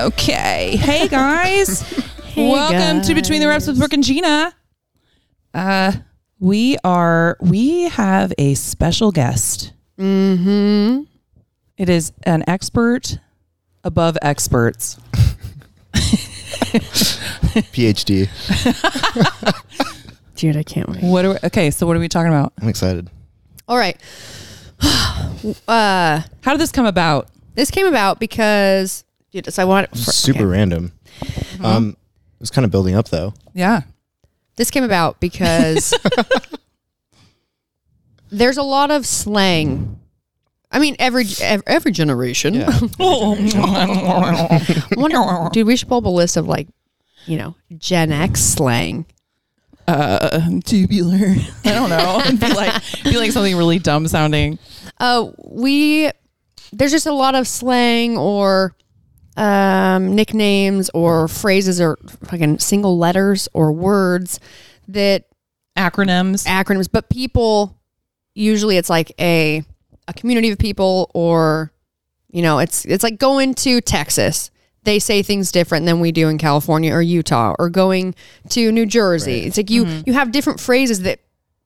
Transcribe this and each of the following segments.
Okay. Hey, guys. Welcome to Between the Reps with Brooke and Gina. We have a special guest. Mm-hmm. It is an expert above experts. PhD. Dude, I can't wait. So what are we talking about? I'm excited. All right. How did this come about? This came about because Super random. Mm-hmm. It was kind of building up though. Yeah. This came about because there's a lot of slang. I mean, every generation. Yeah. Dude, we should pull up a list of Gen X slang. Tubular. I don't know. It'd be like something really dumb sounding. There's just a lot of slang or nicknames or phrases or fucking single letters or words that acronyms, but people usually it's like a community of people, or it's like going to Texas. They say things different than we do in California or Utah, or going to New Jersey. Right. It's like you have different phrases that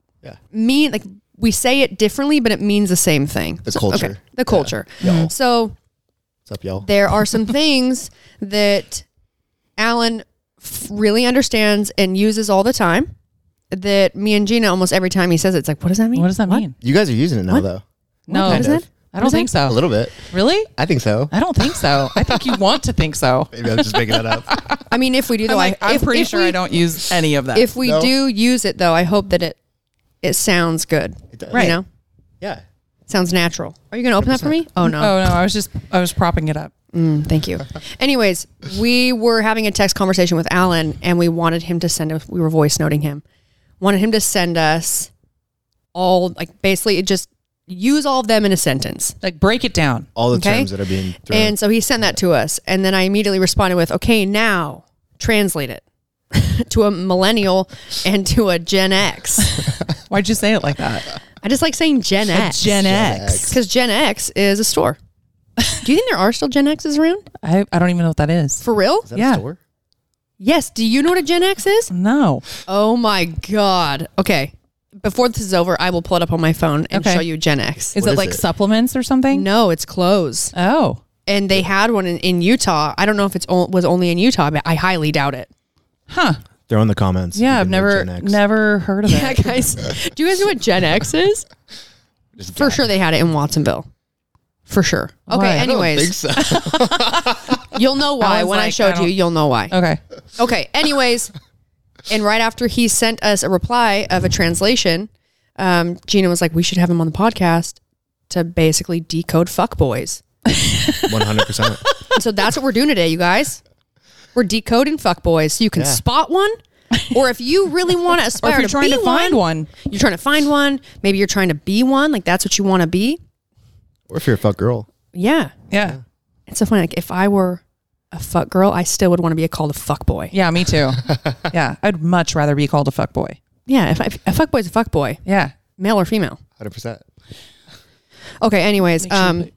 mean, like, we say it differently, but it means the same thing. The culture. Okay, the culture. Yeah. So what's up, y'all? there are some things that Alan really understands and uses all the time that me and Gina, almost every time he says it, it's like, what does that mean? What does that mean? You guys are using it now, though. No. What is it? I don't think so. A little bit. Really? I think so. I don't think so. I think you want to think so. Maybe I'm just making that up. I mean, if we do, though, I'm pretty sure I don't use any of that. If we do use it, though, I hope that it sounds good. It does. Right. You know? Yeah. It sounds natural. Are you going to open 100%. That for me? Oh, no. Oh, no. I was propping it up. Thank you. Anyways, we were having a text conversation with Alan, and we wanted him to send us, we were voice noting him, wanted him to send us all, like, basically just use all of them in a sentence. Like, break it down. All the terms that are being thrown. And so he sent that to us. And then I immediately responded with, okay, now translate it to a millennial and to a Gen X. Why'd you say it like that? I just like saying Gen X. Gen X. Because Gen X is a store. Do you think there are still Gen X's around? I don't even know what that is. For real? Is that a store? Yes. Do you know what a Gen X is? No. Oh my God. Okay. Before this is over, I will pull it up on my phone and show you Gen X. Is it like supplements or something? No, it's clothes. Oh. And they had one in Utah. I don't know if it was only in Utah, but I highly doubt it. Huh. Throw in the comments. Yeah, I've never heard of it. Yeah, guys. Do you guys know what Gen X is? For sure they had it in Watsonville. For sure. Okay, anyways. I don't think so. You'll know why. When I showed you, you'll know why. Okay. Okay, anyways. And right after he sent us a reply of a translation, Gina was like, we should have him on the podcast to basically decode fuckboys. 100%. So that's what we're doing today, you guys. We're decoding fuckboys. So you can spot one. Or if you really want to aspire to trying to find one. You're trying to find one. Maybe you're trying to be one. Like, that's what you want to be. Or if you're a fuck girl. Yeah. Yeah. It's so funny. Like, if I were a fuck girl, I still would want to be called a fuck boy. Yeah, me too. Yeah, I'd much rather be called a fuck boy. Yeah, if a fuck boy is a fuck boy. Yeah. Male or female. 100%. Okay, anyways. What?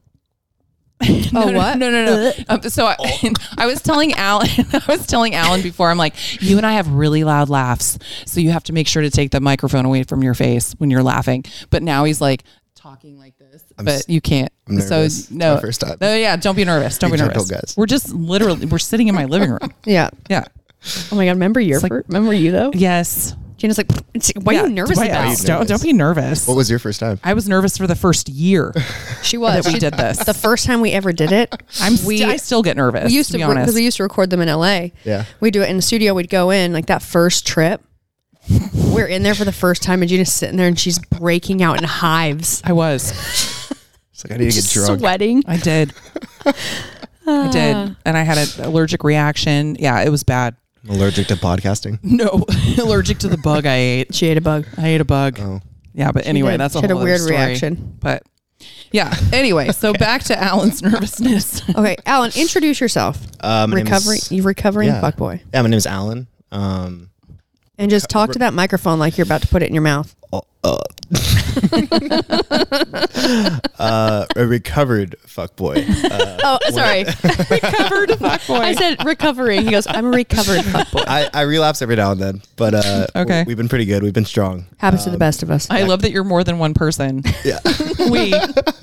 No. So I was telling Alan before, I'm like, you and I have really loud laughs, so you have to make sure to take the microphone away from your face when you're laughing. But now he's like talking like this, but you can't. I'm nervous. So no, it's my first time. No, yeah, don't be nervous. Don't be nervous, guys. We're just we're sitting in my living room. Yeah. Yeah. Oh my God, remember you though? Yes. Gina's like, what are you nervous about? Don't be nervous. What was your first time? I was nervous for the first year. She was. That we did this. The first time we ever did it, I still get nervous. We used to, because we used to record them in LA. Yeah. We do it in the studio. We'd go in like that first trip. We're in there for the first time, and Gina's sitting there, and she's breaking out in hives. I was. It's like, I need to get drunk. Sweating. I did. I did, and I had an allergic reaction. Yeah, it was bad. I'm allergic to podcasting. No, allergic to the bug I ate. She ate a bug. I ate a bug. Oh. Yeah, but anyway, that's a whole other weird story. reaction. But yeah, anyway, so back to Alan's nervousness. Okay, Alan, introduce yourself. You recovering fuckboy. Yeah, my name is Alan. And just talk to that microphone like you're about to put it in your mouth. A recovered fuckboy. Sorry. Recovered fuckboy. I said recovering. He goes, I'm a recovered fuckboy. I relapse every now and then, but Okay. we've been pretty good. We've been strong. Happens to the best of us. I love that you're more than one person. Yeah. We've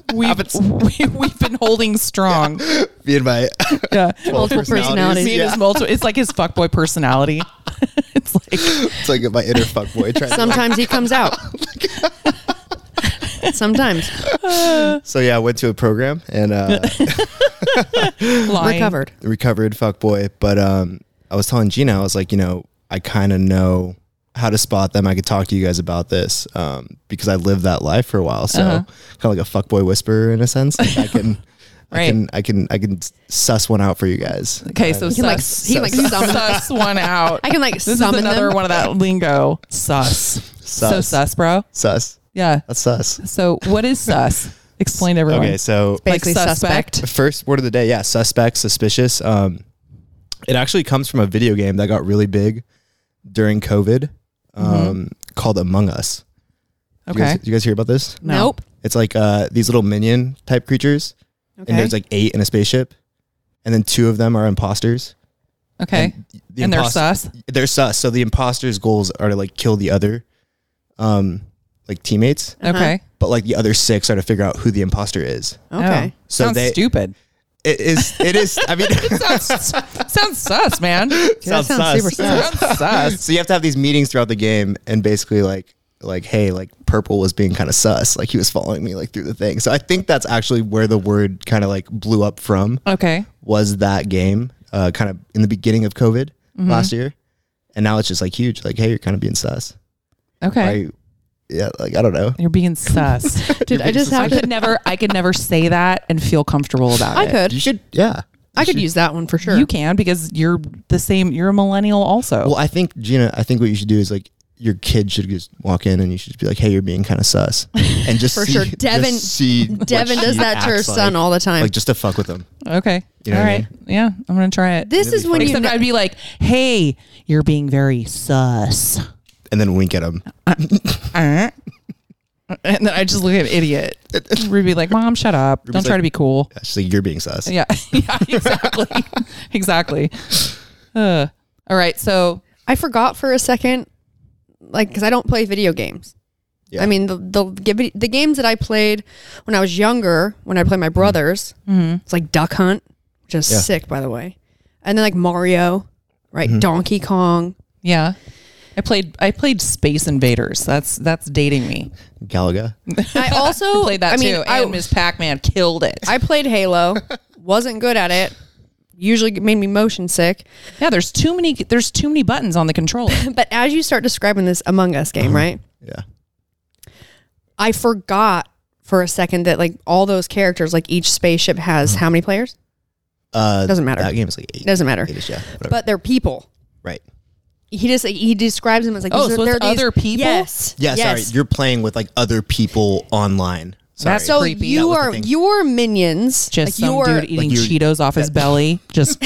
been holding strong. Me and my Yeah. Multiple personalities. Me and his multiple. It's like his fuckboy personality. it's like my inner fuckboy. Trying Sometimes he comes out. Sometimes. So yeah, I went to a program and Recovered. recovered fuckboy. But I was telling Gina, I was like, I kind of know how to spot them. I could talk to you guys about this because I lived that life for a while. So kind of like a fuckboy whisperer in a sense. Like I can. Right. I can suss one out for you guys. Okay, so He can like suss one out. I can like This is summon another them. one of that lingo. Sus. So sus, bro. Sus. Yeah. That's sus. So what is sus? Explain to everyone. Okay, so Basically suspect. first word of the day, yeah, suspect, suspicious. It actually comes from a video game that got really big during COVID, called Among Us. Okay. Do you guys hear about this? No. Nope. It's like these little minion type creatures, Okay. and there's like 8 in a spaceship, and then 2 of them are imposters. Okay. And they're sus? They're sus. So the imposters' goals are to like kill the other, like teammates, Okay. but like the other 6 are to figure out who the imposter is. Okay. Oh. So Sounds they- stupid. It is. I mean, Sounds sus, man. That sounds sounds super sus. Sounds sus. So you have to have these meetings throughout the game, and basically like, hey, like Purple was being kind of sus, like he was following me like through the thing. So I think that's actually where the word kind of like blew up from. Okay. Was that game kind of in the beginning of COVID last year, and now it's just like huge. Like, hey, you're kind of being sus. Okay. Right? Yeah, like I don't know. You're being sus. Dude, I just have I could never say that and feel comfortable about I it. could. You should, yeah. I could use that one for sure. You can because you're the same. You're a millennial also. Well, I think Gina, what you should do is like your kid should just walk in and you should just be like, hey, you're being kind of sus, and just For see, sure. just Devin see what Devin does she that to her acts son like. all the time. Like just to fuck with him. Okay. You know All what I right. Yeah, I'm gonna try it. This is when you Except know, I'd be like, "Hey, you're being very sus," And then wink at him. and then I just look at an idiot. We'd be like, "Mom, shut up! Don't try like- to be cool." She's like, you're being sus. Yeah, yeah, exactly, exactly. All right, so I forgot for a second, like, because I don't play video games. Yeah. I mean, the games that I played when I was younger, when I played my brothers, it's like Duck Hunt, which is Yeah. sick, by the way. And then like Mario, right? Donkey Kong. yeah, I played Space Invaders. That's dating me. Galaga. I also Played that too, I and Miss Pac-Man killed it. I played Halo, wasn't good at it. Usually made me motion sick. Yeah, there's too many buttons on the controller. But as you start describing this Among Us game, right? Yeah. I forgot for a second that like all those characters, like each spaceship has how many players? Doesn't matter. That game is like 8. Doesn't matter. 8-ish, yeah. Whatever. But they're people. right. He describes them as like Oh, so they're it's other people? Yes. Yeah, yes. sorry. You're playing with like other people online. Sorry. That's So creepy. you That was the are thing. your minions. Just like some your, dude eating you- Cheetos off his belly. Just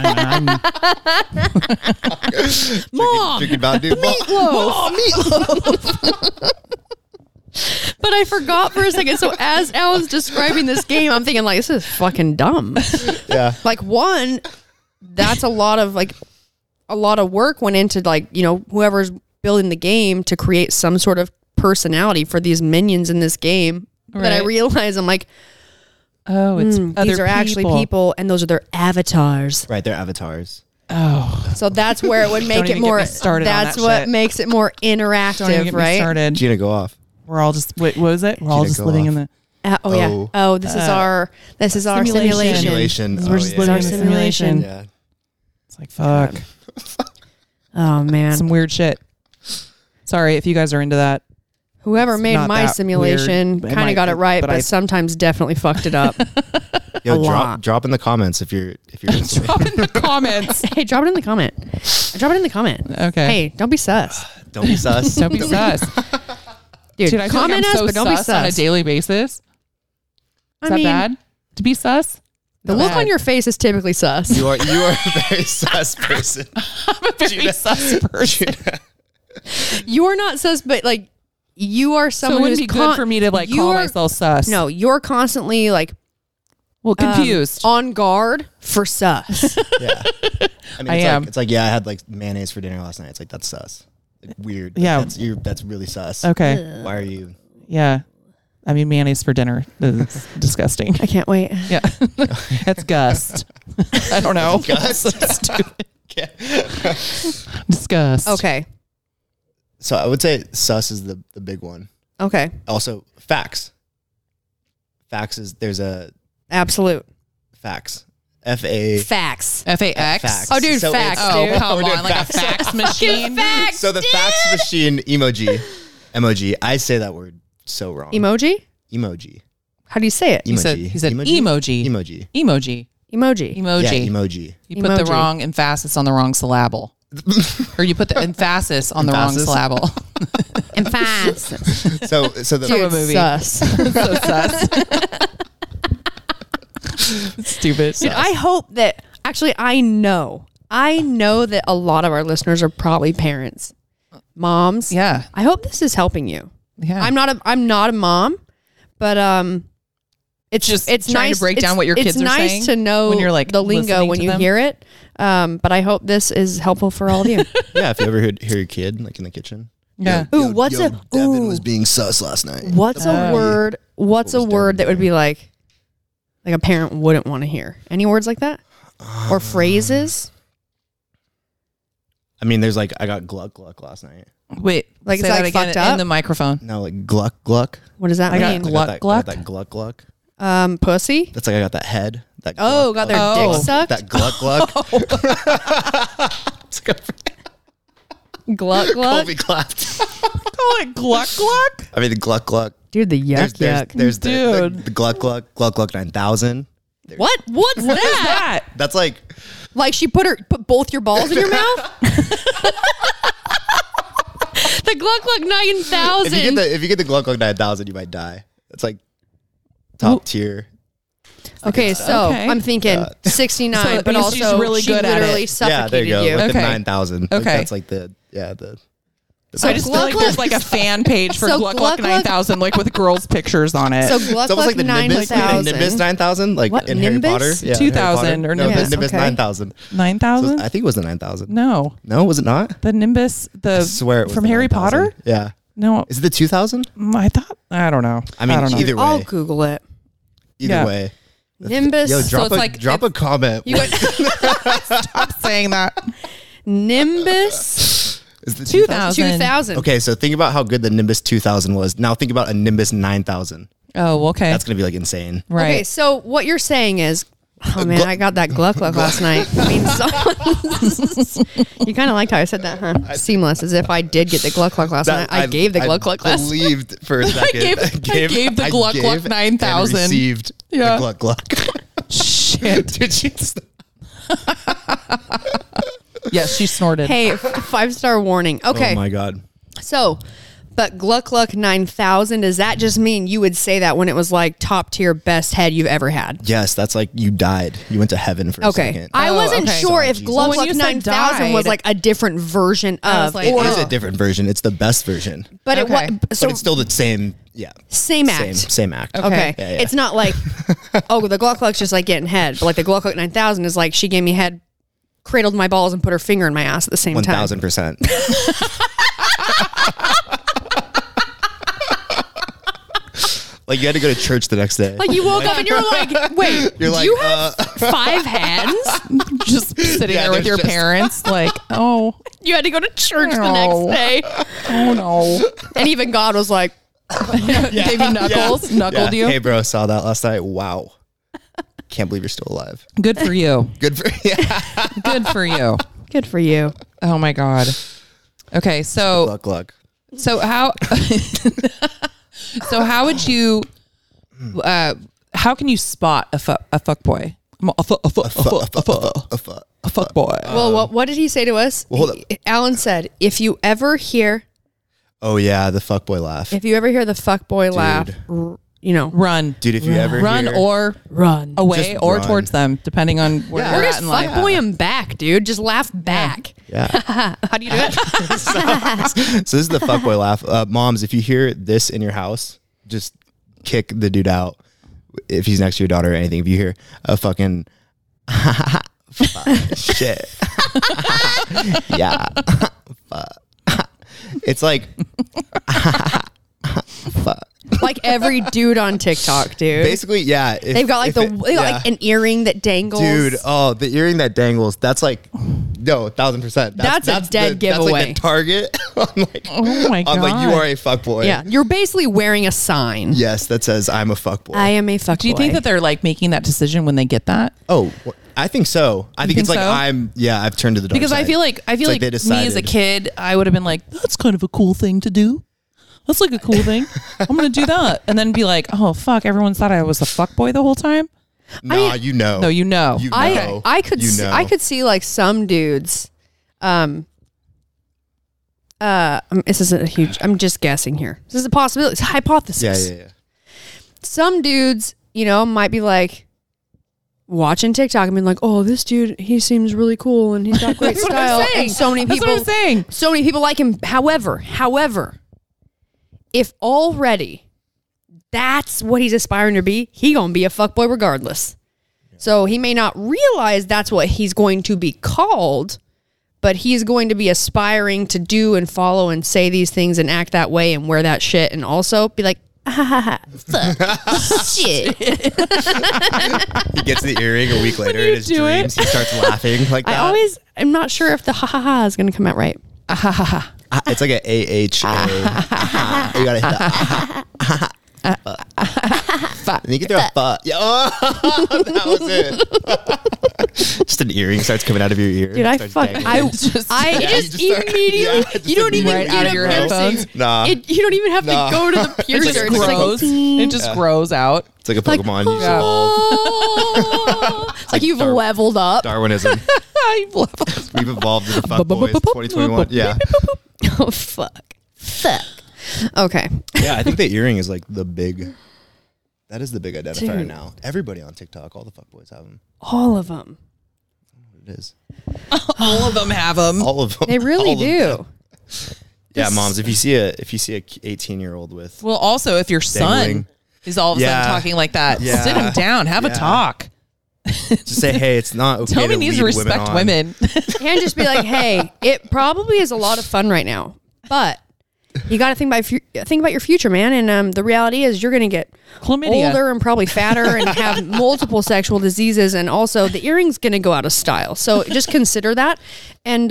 Mom, Drinking Mountain Dew. meatloaf. But I forgot for a second. So as Alan's describing this game, I'm thinking like, this is fucking dumb. Yeah. Like one, that's a lot of work went into like, you know, whoever's building the game to create some sort of personality for these minions in this game. But I Right. realize I'm like, oh, it's other these are actually people and those are their avatars. Right, they're avatars. Oh, So that's where it would make Don't it even get more me started on that's that what shit. makes it more don't even interactive, get me right? started. Gina, go off. We're all just what was it? We're all Gina, just go living off. in the Oh yeah. Oh. Oh, this is our simulation. Simulation. We're just living our in the simulation. simulation. Yeah. It's like fuck, Oh man. some weird shit. Sorry if you guys are into that. Whoever It's made not my that simulation weird. It kind might- of got it right, but but I- sometimes definitely fucked it up. Yo, A lot. drop in the comments if you're listening. Drop in the comments. Hey, drop it in the comment. Drop it in the comment. Okay. Hey, don't be sus. Don't be sus. Don't be sus. Dude, Dude, I feel like comment I'm us, so but don't be sus on a sus. daily basis. Is I that mean, bad to be sus? the Not look bad. on your face is typically sus. You are a very sus person. I'm a very sus person. You are not sus, but like you are So it someone wouldn't who's be good for me to like call myself sus. No, you're constantly like confused. on guard for sus. Yeah. I mean, I it's am. Like, it's like, yeah, I had like mayonnaise for dinner last night. It's like, that's sus. Like, weird. Yeah. That's really sus. Okay. Why are you? Yeah. I mean, mayonnaise for dinner. It's disgusting. I can't wait. Yeah. That's gust. I don't know. Gust? So stupid. Disgust. Okay. So I would say sus is the big one. Okay. Also, facts. Facts is, there's a Absolute. facts. F-A. Facts. FAX. Facts. Oh, dude, So facts, it's- Oh, dude. come We're doing on. Like a facts. fax machine. Facts. So the fax machine emoji. I say that word so wrong. Emoji? Emoji. How do you say it? He said emoji. Emoji. Emoji. Emoji. Emoji. Yeah, emoji. You put the Emoji. wrong emphasis on the wrong syllable. Or you put the emphasis on the wrong Emphasis? syllable. And fast. So the Dude, movie. Sus. So sus. Stupid. Dude, I hope that actually I know that a lot of our listeners are probably parents, moms. Yeah. I hope this is helping you. Yeah. I'm not a mom, but it's Just it's trying to nice break down what your kids are It's nice saying to know when you're, like, the lingo listening when to you them. hear it. But I hope this is helpful for all of you. Yeah, if you ever hear your kid like in the kitchen. Yeah. Ooh, what's a Devin was being sus last night. what's a word? What's a was word Devin that would be like a parent wouldn't want to hear? Any words like that or phrases? I mean, there's like, I got gluck gluck last night. Wait. Like, say it's that like again fucked in up? the microphone. No, like gluck gluck. What does that I got mean? gluck. I got Gluck? that gluck gluck. Pussy. That's like I got that head. That Oh, gluck, got their gluck, dick gluck. sucked? That gluck gluck. Gluck gluck. Colby clapped. Call it gluck gluck? I mean, the gluck gluck. Dude, the yuck yuck. There's Dude. the gluck gluck 9000. What? What's What is that? that? That's like, Like she put both your balls in your mouth? The Gluck Gluck 9000. if you get the gluck gluck 9000, you might die. That's like top tier. Okay, so Okay. I'm thinking 69, So it but means also she's really she good at literally it. Yeah, there suffocated you go. you. Like Okay. the 9000. Like Okay. that's like the. So I just feel Gluck like Gluck- there's like a fan page for So Gluck Gluck Gluck Gluck- 9000, like with girls' pictures on it. So Gluck It's almost Gluck like the Nimbus, 9000. 9000, like What, in Harry Nimbus? Potter. Yeah, 2000 Harry Potter. or No, Nimbus, the Nimbus okay. 9000. So 9000? I think it was the 9000. No. No, was it not? The Nimbus, I swear it was from the Harry 9000. Potter? Yeah. No. Is it the 2000? I thought, I don't know. I mean, don't know. either way. I'll Google it. Either Yeah. way. Nimbus. Yo, drop it's like- a comment. You went Stop saying that. Nimbus Is the 2000. 2000. Okay, so think about how good the Nimbus 2000 was. Now think about a Nimbus 9000. Oh, okay. That's going to be like insane. right. Okay, so what you're saying is, oh man, I got that Gluck Gluck last night. I mean, you kind of liked how I said that, huh? Seamless, as if I did get the Gluck Gluck last night. I gave the Gluck Gluck last night. believed for a second. I gave the Gluck Gluck gave 9000. and received Yeah. the Gluck Gluck. Shit. Did you? Yes, she snorted. Hey, 5-star warning. Okay, Oh my God. so, but Gluck Gluck 9000, does that just mean you would say that when it was like top tier best head you've ever had? Yes, that's like you died. You went to heaven for a Okay. second. I Oh, wasn't okay. sure Sorry, if Jesus. Gluck When Gluck you said 9000 was died, like a different version I was of. like, It or, is a different version. It's the best version. but Okay. so But it's still the same. Yeah. same act. Same act. Okay. Yeah, yeah. It's not like, oh, the Gluck Gluck's just like getting head. But like the Gluck Gluck 9000 is like she gave me head, cradled my balls, and put her finger in my ass at the same time. 1000%. Like you had to go to church the next day. Like you woke up and you're like, wait, You're like, you have 5 hands? Just sitting Yeah, there with there's your just- parents, like, oh, You had to go to church the No. next day. oh no. And even God was like, Gave you knuckles, knuckled you. Hey, bro, saw that last night. Wow. Can't believe you're still alive. Good for you. Good for yeah. Good for you. good for you. Oh my God. Okay, so Luck. so how so how would you how can you spot a fuck boy? A fuck boy. Well, what did he say to us? Well, hold up. Alan said, if you ever hear Oh yeah, the fuckboy laugh. the fuckboy laugh, run, Dude, if you ever run hear, or run away Just or run. towards them, depending on where Yeah. you're Or at just in life. fuckboy him back, dude. Just laugh back. yeah. How do you do it? So this is the fuckboy laugh. Moms, if you hear this in your house, just kick the dude out. If he's next to your daughter or anything, if you hear a fucking shit, yeah, it's like fuck. Like every dude on TikTok, dude. Basically, yeah. They've got like like an earring that dangles. Dude, oh, the earring that dangles. That's like, no, 1,000%. That's a dead giveaway. That's like the target. I'm like, Oh my god! I'm like, you are a fuckboy. Yeah, you're basically wearing a sign. Yes, that says I'm a fuckboy. I am a fuckboy. Do you think that they're like making that decision when they get that? Oh, I think so. I think it's think like so? I've turned to the dark Because side. I feel like It's me they as a decided. kid, I would have been like, that's kind of a cool thing to do. That's like a cool thing. I'm gonna do that, and then be like, oh fuck, everyone thought I was a fuckboy the whole time. Nah, you know. No, you know. You I know. could You see, know. I could see like some dudes. This isn't a huge. I'm just guessing here. This is a possibility. It's a hypothesis. Yeah. Some dudes, might be like watching TikTok and being like, "Oh, this dude, he seems really cool and he's got great That's what I'm style." saying. And so many That's people, what I'm saying. so many people like him. However, if already that's what he's aspiring to be, he gonna be a fuckboy regardless. So he may not realize that's what he's going to be called, but he's going to be aspiring to do and follow and say these things and act that way and wear that shit and also be like, fuck, shit. He gets the earring a week later you in his do it. dreams. He starts laughing like that. I'm not sure if the ha ha ha is going to come out right. It's like an AHA. You gotta hit that. And you get through a fuck. Yeah, that was it. Just an earring starts coming out of your ear. Dude, I Starts fuck. dangling. I Yeah, just you just immediately. start- You don't even right get out a of your piercing. headphones. Nah, You don't even have Nah. to go to the It piercer. just It's like, grows. It just grows out. it's like a Pokemon. You just evolve. it's like you've leveled up. Darwinism. We've evolved into fuckboys. 2021. Yeah. Oh fuck. Okay. Yeah, I think the earring is like the big. That is the big identifier Dude. now. Everybody on TikTok, all the fuckboys have them. all of them. It is. All of them have them. All of them. They really All of them. do. Yeah, moms. If you see a 18-year-old with Well, also, if your son Dangling. is all of a Yeah. sudden talking like that, Yeah. sit him down, have a Yeah. talk. just say, hey, it's not okay Tell to me needs to lead respect on. women. And just be like, hey, it probably is a lot of fun right now, but you got to think about your future, man. And the reality is, you're going to get Chlamydia. older and probably fatter and have multiple sexual diseases, and also the earring's going to go out of style. So just consider that. And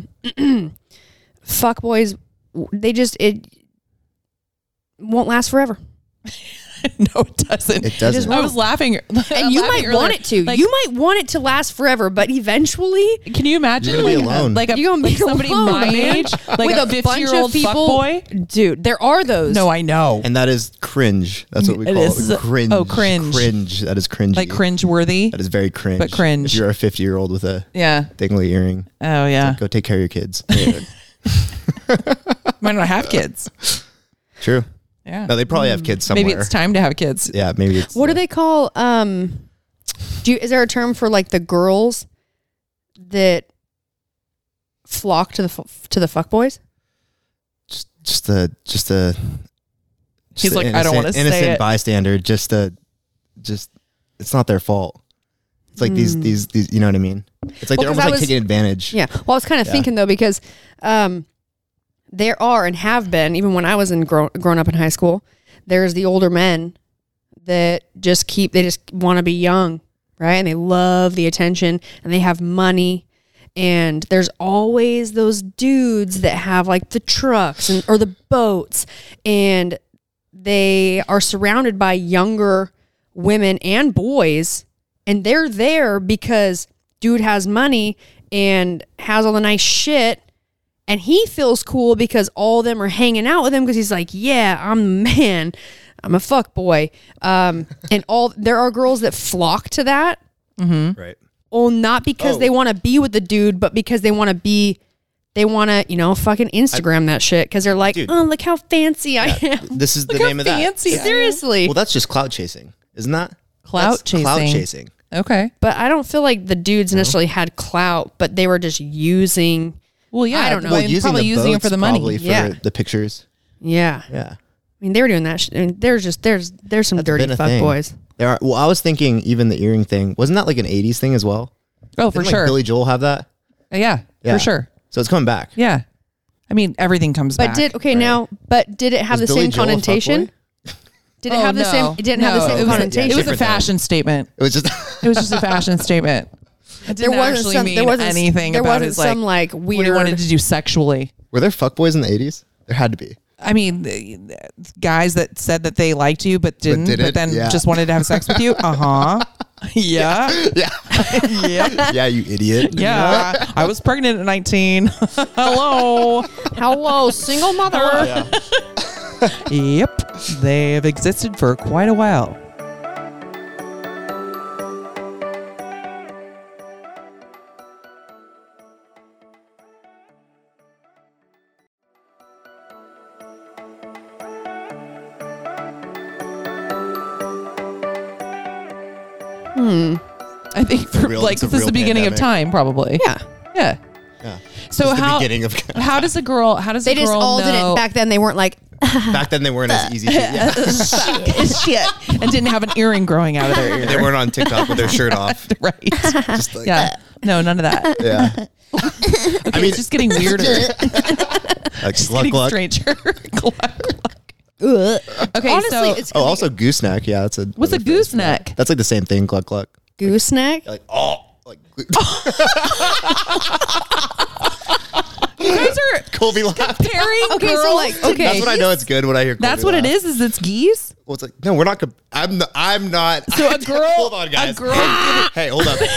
fuck boys, it won't last forever. No, it doesn't. It doesn't. I was laughing. And you might want it to. You might want it to last forever, but eventually, Can you imagine You're gonna be like, alone. like, you're gonna be somebody alone, my man. age, like With a a bunch 50-year-old of people- fuckboy? dude, there are those. No, I know. And that is cringe. That's what we It call is. it. Cringe. Oh, cringe. Cringe. That is cringe. Like cringe-worthy. That is very cringe. But cringe. If you're a 50-year-old with a Yeah. dangly earring, Oh, yeah. go take care of your kids. Might not have kids. True. Yeah. No, they probably have kids somewhere. Maybe it's time to have kids. Yeah, maybe it's. What do they call? Is there a term for like the girls that flock to the fuckboys? Just He's the like, I don't wanna say innocent it. bystander. Just it's not their fault. It's like these you know what I mean? It's like Well, they're 'cause almost I like was- taking advantage. Yeah. Well, I was kind of thinking though, because there are and have been, even when I was grown up in high school, there's the older men that they just want to be young, right? And they love the attention and they have money. And there's always those dudes that have like the trucks or the boats, and they are surrounded by younger women and boys, and they're there because dude has money and has all the nice shit, and he feels cool because all of them are hanging out with him because he's like, yeah, I'm the man, I'm a fuck boy. And there are girls that flock to that. Right. Well, not because they want to be with the dude, but because they want to be they want to, fucking Instagram that shit because they're like, Dude. oh, look how fancy I am. This is the Look how name of that. fancy I am. Seriously. Well, that's just clout chasing, isn't that? Clout That's chasing. Clout chasing. Okay. But I don't feel like the dudes necessarily had clout, but they were just using. Well, yeah. I don't know. Well, and probably using it for the money. probably for Yeah. the pictures. Yeah. Yeah. I mean, they were doing that. There's some dirty been a fuck thing. boys. There are. Well, I was thinking even the earring thing wasn't that like an '80s thing as well? Oh, for Didn't, sure. Like Billy Joel have that? Yeah, Yeah. for sure. So it's coming back. Yeah. I mean, everything comes But back. did it have Was the Billy same Joel a connotation? fuckboy? Did it have the same? It didn't have the same It was connotation. a Different though. fashion statement. It was just. It was just a fashion statement. It didn't actually mean anything There about wasn't his some like like what he weird. wanted to do sexually. Were there fuckboys in the '80s? There had to be. I mean, the guys that said that they liked you but didn't, but then yeah. just wanted to have sex with you. Yeah. Yeah. Yeah. Yeah, you idiot. Yeah. I was pregnant at 19. Hello. Hello, single mother. Yep. They have existed for quite a while. I think for real- like it's a this is real the beginning of pandemic. time, probably. Yeah. Yeah. Yeah. So It's the how beginning of how does a girl They just all did it back then. They weren't like, back then they weren't as easy to yeah. shit and didn't have an earring growing out of their ear? They weren't on TikTok with their shirt off. Right. Just like Yeah. No, none of that. yeah. Okay, I mean it's just getting weirder. like gluck Getting gluck. stranger. Gluck, gluck. Okay, honestly, so it's Oh, also gooseneck. Yeah, that's a what's a another phrase for that. gooseneck? That's like the same thing, gluck gluck. gooseneck. Like like You guys are Colby laughed. pairing Okay, so, girls like, to okay. That's when I know it's good when I hear. Colby That's what it laugh. is it's geese? Well, it's like no, we're not. I'm not. So a girl Hold on, guys. A girl Hey, hold up.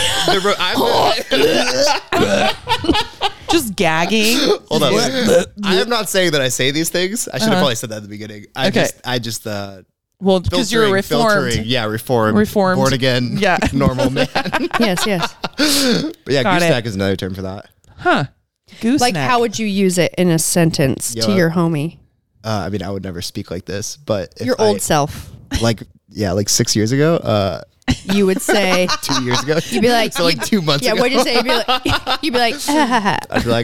just gagging. Hold up. I am not saying that I say these things. I should have probably said that at the beginning. I just Well, because you're reformed. filtering. Yeah, reformed. Born again. Yeah. Normal man. Yes, yes. But yeah, Got it. gooseneck is another term for that. Huh. Gooseneck. Like, how would you use it in a sentence to Yo, your homie? I mean, I would never speak like this, but if Your old self. like 6 years ago, You would say, 2 years ago, you'd be like, so like 2 months yeah, ago. what'd you say? You'd be like, I'd be like,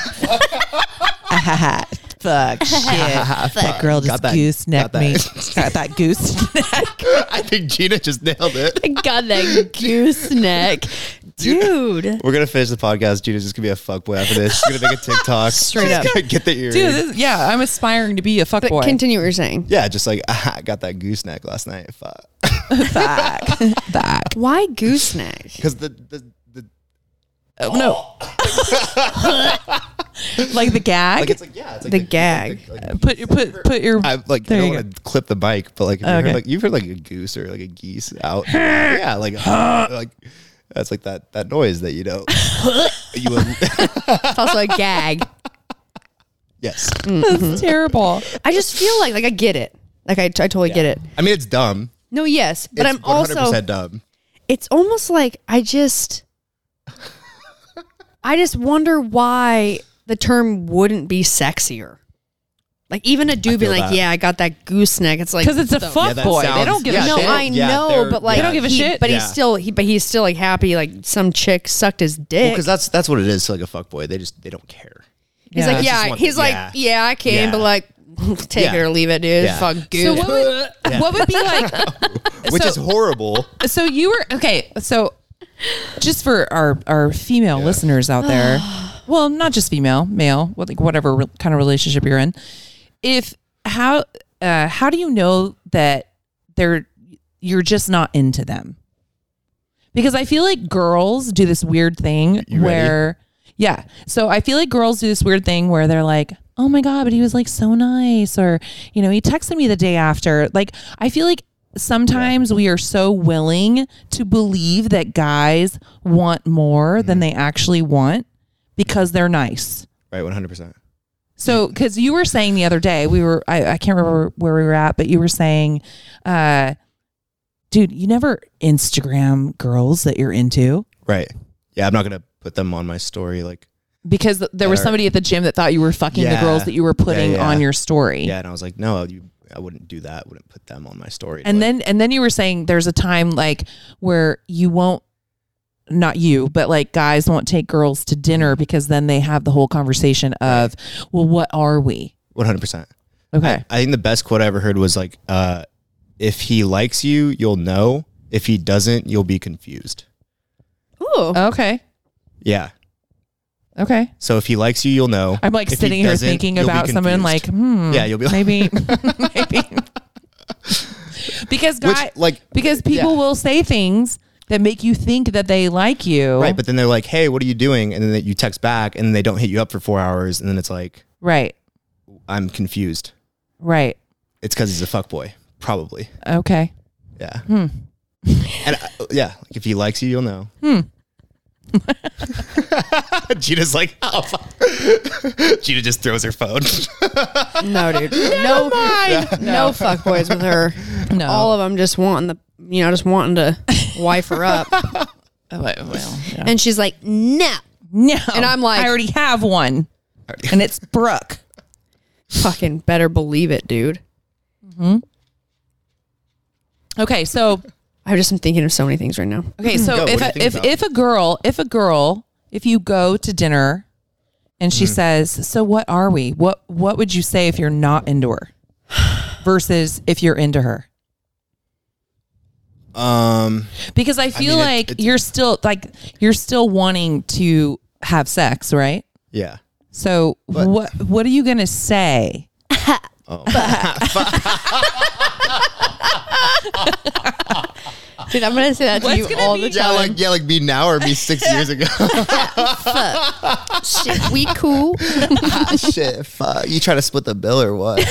Fuck shit. That girl just Got that- goosenecked got me. that. Got that gooseneck. I think Gina just nailed it. got that gooseneck. Dude. We're gonna finish the podcast. Gina's just gonna be a fuckboy after this. She's gonna make a TikTok. Straight She's up. gonna get the earring. Dude, I'm aspiring to be a But fuckboy. continue what you're saying. Yeah, just like I got that gooseneck last night. Fuck. Back. Why gooseneck? Because the Oh, no. Like the gag? like it's like yeah, it's like The gag. put your I like There I you don't want to clip the mic, but like, Okay. you've heard like a goose or like a geese out. Yeah, like that's like that noise that you know. It's also a gag. Yes, That's terrible. I just feel like I get it. Like I totally get it. I mean it's dumb. No, yes, but It's I'm also. 100% dumb. It's almost like I just wonder why the term wouldn't be sexier. Like even a dude being feel like, that. "Yeah, I got that gooseneck." It's like Because it's a the- fuck that boy. They sounds- don't give yeah, a No, shit. I Yeah, know, they're- but like They don't give a shit? But Yeah. he's still like happy. Like some chick sucked his dick. Because that's what it is to like a fuckboy. They don't care. he's Yeah. like, That's just yeah. one He's thing. like, yeah, I can, Yeah. but like, take Yeah. it or leave it, dude. Yeah. Fuck So good. what would be like Which so- is horrible. So you were okay. So just for our female listeners out there, well, not just female, male, like whatever kind of relationship you're in. How do you know that you're just not into them? Because I feel like girls do this weird thing You where, yeah. So I feel like girls do this weird thing where they're like, oh my God, but he was like so nice. Or, he texted me the day after. Like, I feel like sometimes we are so willing to believe that guys want more than they actually want because they're nice. Right, 100%. So, because you were saying the other day, I can't remember where we were at, but you were saying, dude, you never Instagram girls that you're into. Right. Yeah, I'm not gonna put them on my story. Like, Because there was somebody at the gym that thought you were fucking the girls that you were putting on your story. Yeah, and I was like, no, I wouldn't do that. I wouldn't put them on my story. And then you were saying there's a time like where you won't, not you, but like guys won't take girls to dinner because then they have the whole conversation of, well, what are we? 100%. Okay. I think the best quote I ever heard was like, if he likes you, you'll know. If he doesn't, you'll be confused. Ooh. Okay. Yeah. Okay. So if he likes you, you'll know. I'm like if sitting here thinking about someone like, yeah, you'll be like, maybe. Because because people will say things that make you think that they like you. Right. But then they're like, hey, what are you doing? And then you text back and then they don't hit you up for 4 hours. And then it's like, right. I'm confused. Right. It's because he's a fuckboy. Probably. Okay. Yeah. And like if he likes you, you'll know. Gina's like, oh, fuck. Gina just throws her phone. No, dude. No fuck boys with her. No. All of them just wanting to wife her up. Yeah. And she's like, no. And I'm like, I already have one. And it's Brooke. Fucking better believe it, dude. Okay, so I just am thinking of so many things right now. okay, so if a girl, if you go to dinner and she says, so what are we? What would you say if you're not into her versus if you're into her? Because I feel you're still wanting to have sex, right? Yeah. So what are you gonna say? Dude, I'm gonna say that to you all the time. Like me now or me 6 years ago. Fuck. Shit, we cool. Shit, fuck. You try to split the bill or what?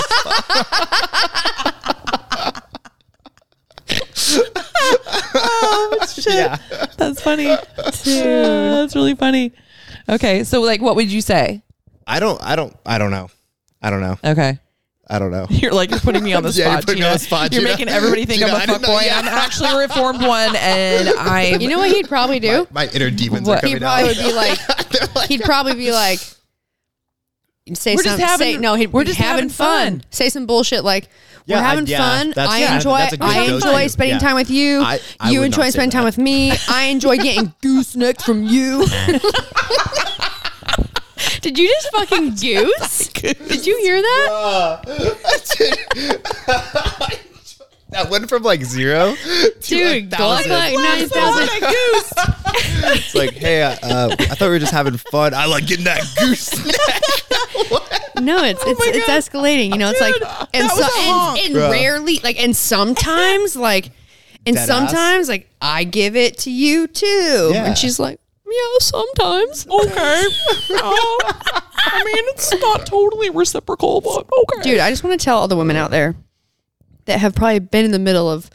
Oh shit. Yeah. That's funny. Dude, that's really funny. Okay, so like what would you say? I don't know. Okay. I don't know. You're putting me on the spot. Yeah, you're putting me on the spot. You're making everybody think I'm a fuckboy. I'm actually a reformed one, and I. You know what he'd probably do? My inner demons are coming out. He'd probably be like, say something. We're just having fun. Say some bullshit like, we're having fun. I enjoy spending time with you. You enjoy spending time with me. I enjoy getting goosenecked from you. Did you just fucking goose? Did you hear that? That went from like 0 to dude, 1,000. Like 9,000 goose. It's like, hey, I thought we were just having fun. I like getting that goose. No, it's escalating. You know, it's like and rarely and sometimes sometimes I give it to you too, and she's like. Yeah, sometimes. Okay. I mean, it's not totally reciprocal, but okay. Dude, I just want to tell all the women out there that have probably been in the middle of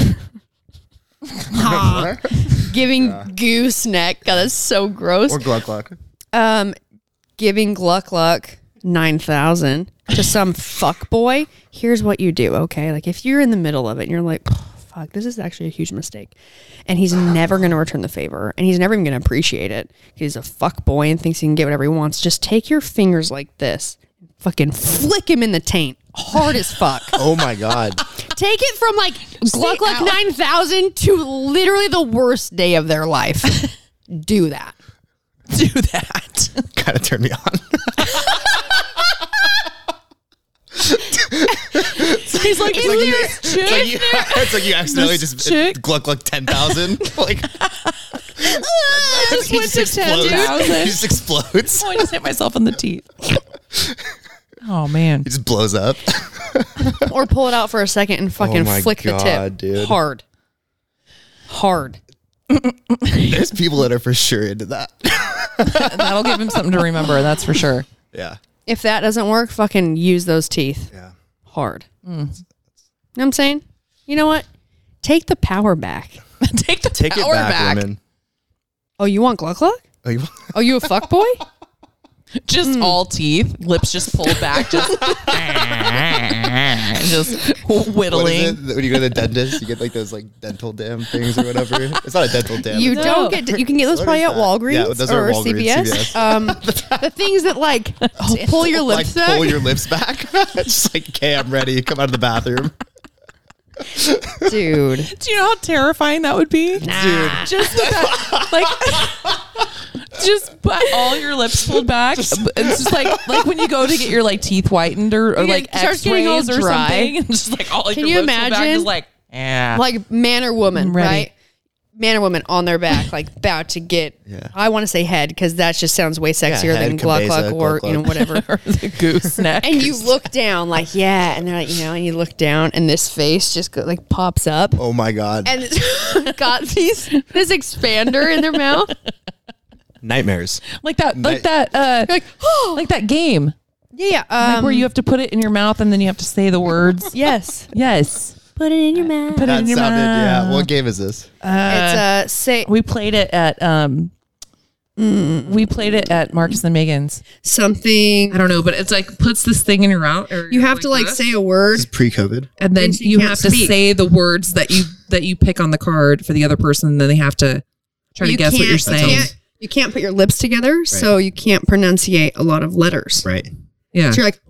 giving gooseneck. God, that's so gross. Or Gluck Gluck. Giving Gluck Gluck 9,000 to some fuck boy. Here's what you do, okay? Like if you're in the middle of it and you're like, fuck, this is actually a huge mistake. And he's never going to return the favor. And he's never even going to appreciate it. He's a fuck boy and thinks he can get whatever he wants. Just take your fingers like this. Fucking flick him in the taint. Hard as fuck. Oh my God. Take it from Gluck Gluck 9,000 to literally the worst day of their life. Do that. Do that. Kind of turned me on. He's like, it's like you accidentally just Gluck Gluck 10,000. Like, just went to 10,000. He just explodes. Oh, I just hit myself in the teeth. Oh man, he just blows up. Or pull it out for a second and fucking flick the tip, dude. Hard. There's people that are for sure into that. That'll give him something to remember. That's for sure. Yeah. If that doesn't work, fucking use those teeth. Yeah. Hard. You know what I'm saying? You know what? Take the power back. Take the Take power it back, women. Oh, you want Gluck Gluck? Oh, you a fuck boy? Just all teeth, lips just pulled back, just just What whittling. is it? When you go to the dentist, you get like those like dental dam things or whatever. It's not a dental dam. You It's don't get. You can get those What probably is at that? Walgreens Yeah, those or are Walgreens, CVS. The things that like pull your like lips back. pull your lips back. It's just like, okay, I'm ready. Come out of the bathroom. Dude. Do you know how terrifying that would be? Nah. Dude. Just with that, like, just put all your lips pulled back. It's just like when you go to get your like teeth whitened or Yeah, like it starts getting all X-rays or dry. something, and just like all like Can your you lips pulled back, imagine? just like yeah, Like man or woman, I'm ready. right? Man or woman on their back, like about to get. Yeah. I want to say head because that just sounds way sexier head, than Gluck cabeza, Gluck or Gluck you know Gluck. whatever. or the gooseneck. And you look down, like yeah, and they're like and you look down, and this face just like pops up, Oh my god. and it's got this expander in their mouth. Nightmares. like that, Like like that game, Yeah, like where you have to put it in your mouth and then you have to say the words. yes, Yes, put it in your mouth. put it That in your sounded, yeah. mouth. What game is this? It's say We played it at Marcus and Megan's. something. I don't know, but it's like puts this thing in your mouth. Or You have to like this, say a word. Pre-COVID. and then so you you can't have to speak. say the words that you pick on the card for the other person. And then they have to try to guess what you're saying. You can't put your lips together, so you can't pronunciate a lot of letters. Right. Yeah. So you're like,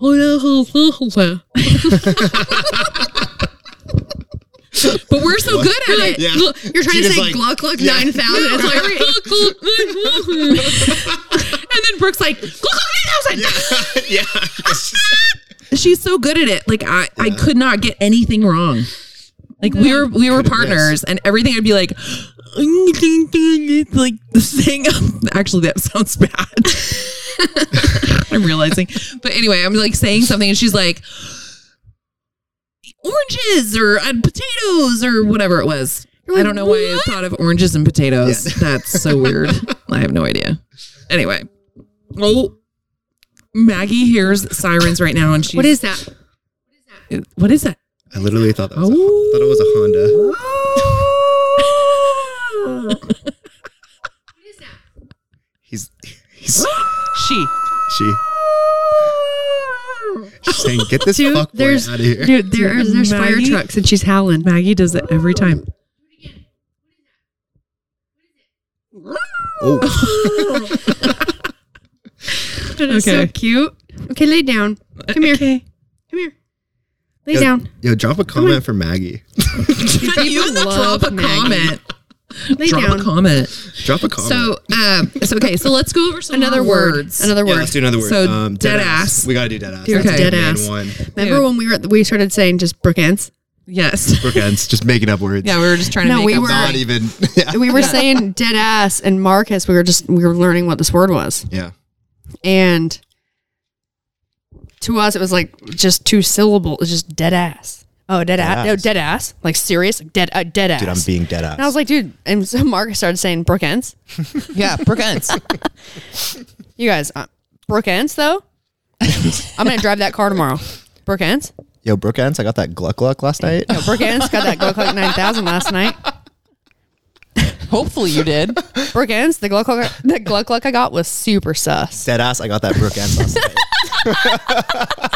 But we're so good at it. Yeah. Look, you're trying She to was say like- Gluck Gluck Yeah. 9000. It's like, And then Brooke's like, "Gluck, 9000." Yeah. She's so good at it. Like I could not get anything wrong. Like we were partners, and everything I'd be like saying. Actually, that sounds bad. I'm realizing, but anyway, I'm like saying something, and she's like, oranges or potatoes or whatever it was. I don't know why I thought of oranges and potatoes. That's so weird. I have no idea. Anyway, Maggie hears sirens right now, and she's what is that? What is that? I literally thought that was thought it was a Honda. He's She. She's saying, "Get this Dude, fuck boy there's- out of here." Dude, there's fire Maggie? trucks and she's howling. Maggie does it every time. Oh, Dude, it's so Okay. cute. Okay, lay down. Come here. Okay. Come here. Lay down. yo, drop a comment for Maggie. You love drop a Maggie. comment. Lay Drop down. a comment. Drop a comment. So okay. So let's go over some Another more word. words. Another yeah, word. let's do another word. So, dead ass. We gotta do dead ass. Dude, That's okay. the dead main ass. one. Remember when we started saying just Brooke Ends? Yes. Brooke Ends, just making up words. Yeah, we were just trying to No, make we up were- Not words. even. Yeah. We were saying dead ass and Marcus. We were learning what this word was, Yeah. and to us it was like just 2 syllables. It's just dead ass. Oh, dead ass. ass. No, dead ass. Like serious. Like dead ass. Dude, I'm being dead ass. And I was like, dude. And so Marcus started saying Brooke Ends. Yeah, Brooke Ends. You guys, Brooke Ends though. I'm gonna drive that car tomorrow. Brooke Ends. Yo, Brooke Ends, I got that Gluck Gluck last night. No, Brooke Ends got that Gluck Gluck 9000 last night. Hopefully you did. Brooke Ends, the Gluck Gluck I got was super sus. Dead ass, I got that Brooke Ends last night.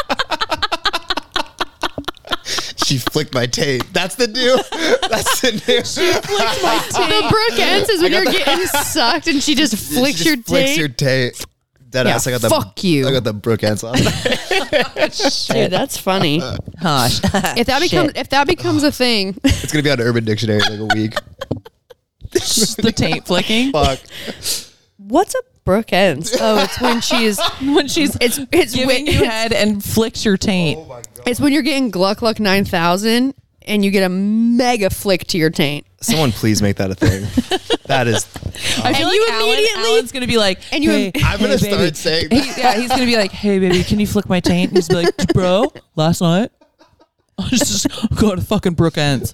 She flicked my tape. That's the new. That's the new. The Brooke Ends is when you're getting sucked and she just flicks She your just flicks tape. your tape. Dead Yeah, ass, I got the. fuck you. I got the Brooke Ends last night. Dude, that's funny. Hush. If that becomes a thing, It's gonna be on Urban Dictionary in like a week. The taint flicking. Fuck. what's a Brooke Ends? Oh, it's when she's When she's it's giving when, you head and flicks your taint. it's when you're getting Gluck Gluck 9000 and you get a mega flick to your taint. Someone please make that a thing. That is. I feel And you like immediately- Alan's gonna be like, and you- hey, I'm gonna hey, baby. start saying that. He's gonna be like, hey baby, can you flick my taint? And he's be like, bro, last night I was just going to fucking Brooke Ends.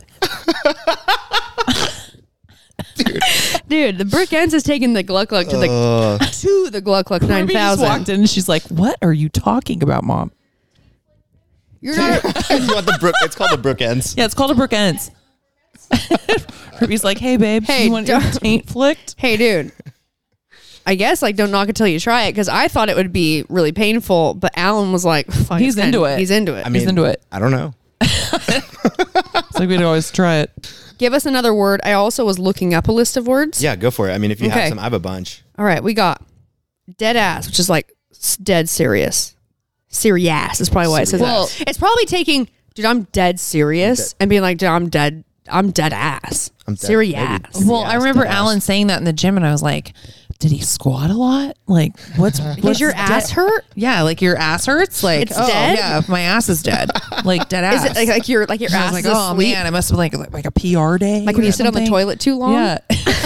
Dude, the Brooke Ends is taking the Gluck Gluck to the Gluck Gluck Ruby just 9000. walked in and she's like, what are you talking about, mom? You're not You want the Brooke? It's called the Brooke Ends. Yeah, it's called a Brooke Ends. Ruby's like, hey babe, Hey, you want your don't- taint flicked? Hey, dude. I guess like don't knock it till you try it because I thought it would be really painful, but Alan was like, fuck, He's it's into kinda- it. He's into it. I mean, He's into it. I don't know. It's like we'd always try it. Give us another word. I also was looking up a list of words. Yeah, go for it. I mean, if you Okay. have some, I have a bunch. All right, we got dead ass, which is like dead serious. Serious is probably why it says Well- that. It's probably taking, dude, I'm dead serious, and being like, dude, I'm dead ass. I'm dead. Serious. Maybe. Well, Yeah, I remember dead ass. Alan saying that in the gym, and I was like, "Did he squat a lot? Like, what's Does your ass hurt? Yeah, like your ass hurts. Like, It's dead? Yeah, my ass is dead. Like dead ass. Is it like your And I ass was like, is oh asleep? man, it must have been like a PR day. Like when or you sit on the something. toilet too long? Yeah.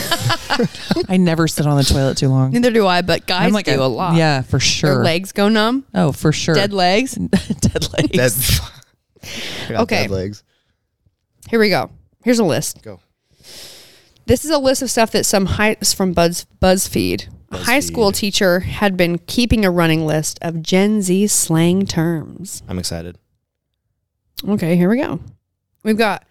I never sit on the toilet too long. Neither do I, but guys I'm like do a lot. Yeah, for sure. Their legs go numb. Oh, for sure. Dead legs. Dead legs. Dead. I got Okay. dead legs. Here we go. Here's a list. Go. This is a list of stuff that some from BuzzFeed. A high school teacher had been keeping a running list of Gen Z slang terms. I'm excited. Okay, here we go. We've got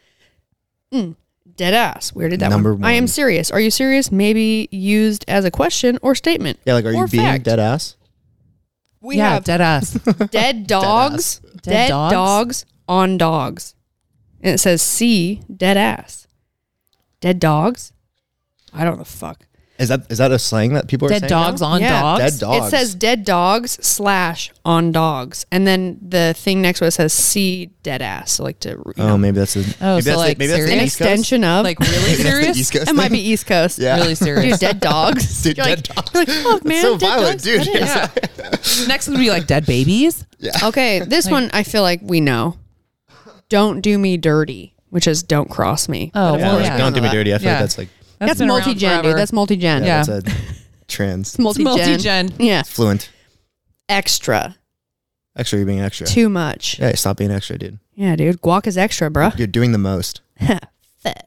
dead ass. Where did that Number one? I am one. serious. Are you serious? Maybe used as a question or statement. Yeah, like, are or you being fact. dead ass? We yeah, have dead ass. dead dogs. Dead Dead dogs? dogs on dogs. And it says C, dead ass. Dead dogs? I don't know the fuck. Is that a slang that people are Dead saying dogs now? on Yeah. dogs. Dead dogs. It says dead dogs / on dogs. And then the thing next to it says C, dead ass. So like to, you know, Oh, maybe that's a. Oh, maybe so that's like maybe that's the serious? an East Coast? extension of. Like really Maybe that's the serious? East Coast it might thing? be East Coast. Yeah. Really serious. Dude, dead dogs. Dude, You're dead like, dogs. You're like, fuck, man. so dead violent, dogs, dude. that is. Yeah. Next would be like dead babies. Yeah. Okay, this one I feel like we know. Don't do me dirty, which is don't cross me. Oh, Yeah, well, like, yeah. don't do me dirty. I feel Yeah. like that's like That's been around multi-gen, forever. dude. That's multi-gen. Yeah. that's a trans Multi-gen. multi-gen. Yeah. fluent. Extra. Extra, you're being extra. Too much. Yeah, stop being extra, dude. Yeah, dude. Guac is extra, bruh. You're doing the most. Fat.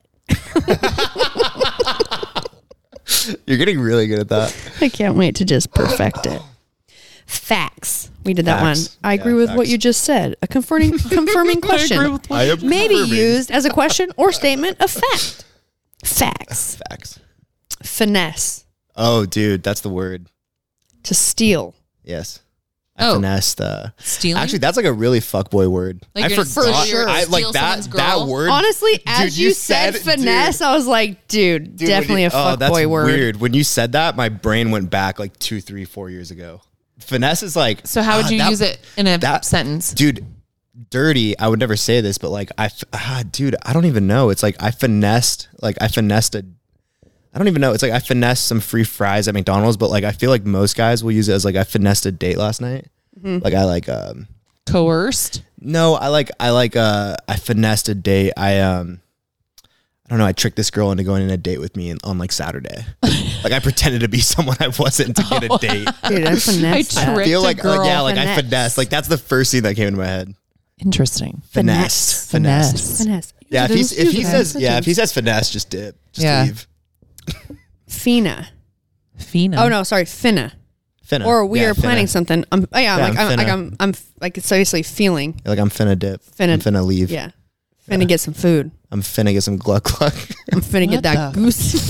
You're getting really good at that. I can't wait to just perfect it. Facts. We did that Facts. one. I agree Yeah, with what facts. you just said. A confirming question. I am Maybe confirming. used as a question or statement of fact. Facts. Facts. Finesse. Oh, dude, that's the word. To steal. Yes. I Oh. finessed. Stealing? Actually, that's like a really fuckboy word. Like I you're forgot. for sure I like steal that. someone's That girl? word. Honestly, as Dude, you said finesse, I was like, dude, Dude, definitely a that's fuckboy word. Weird. When you said that, my brain went back like 2, 3, 4 years ago. Finesse is like. So how would you use it in a sentence? Dude, dirty. I would never say this, but like dude, I don't even know. It's like I finessed I don't even know. It's like I finessed some free fries at McDonald's, but like I feel like most guys will use it as like I finessed a date last night. Like I like Coerced? no, I finessed a date. I don't know. I tricked this girl into going on a date with me on like Saturday. Like I pretended to be someone I wasn't to get a date. Dude, I finesse. I that. tricked feel a like girl. yeah, like I Finesse. finessed. Like that's the first thing that came into my head. Interesting. Finessed. Finesse. Yeah, if he says if he says says finesse, just dip. Just Yeah. leave. Fina. Fina. Oh no, sorry, finna. Finna. Or we Yeah, are planning finna. something. I'm like it's seriously feeling. Like I'm finna dip. I'm finna leave. Yeah. Finna get some food. I'm finna get some gluck gluck. I'm finna get What that the goose.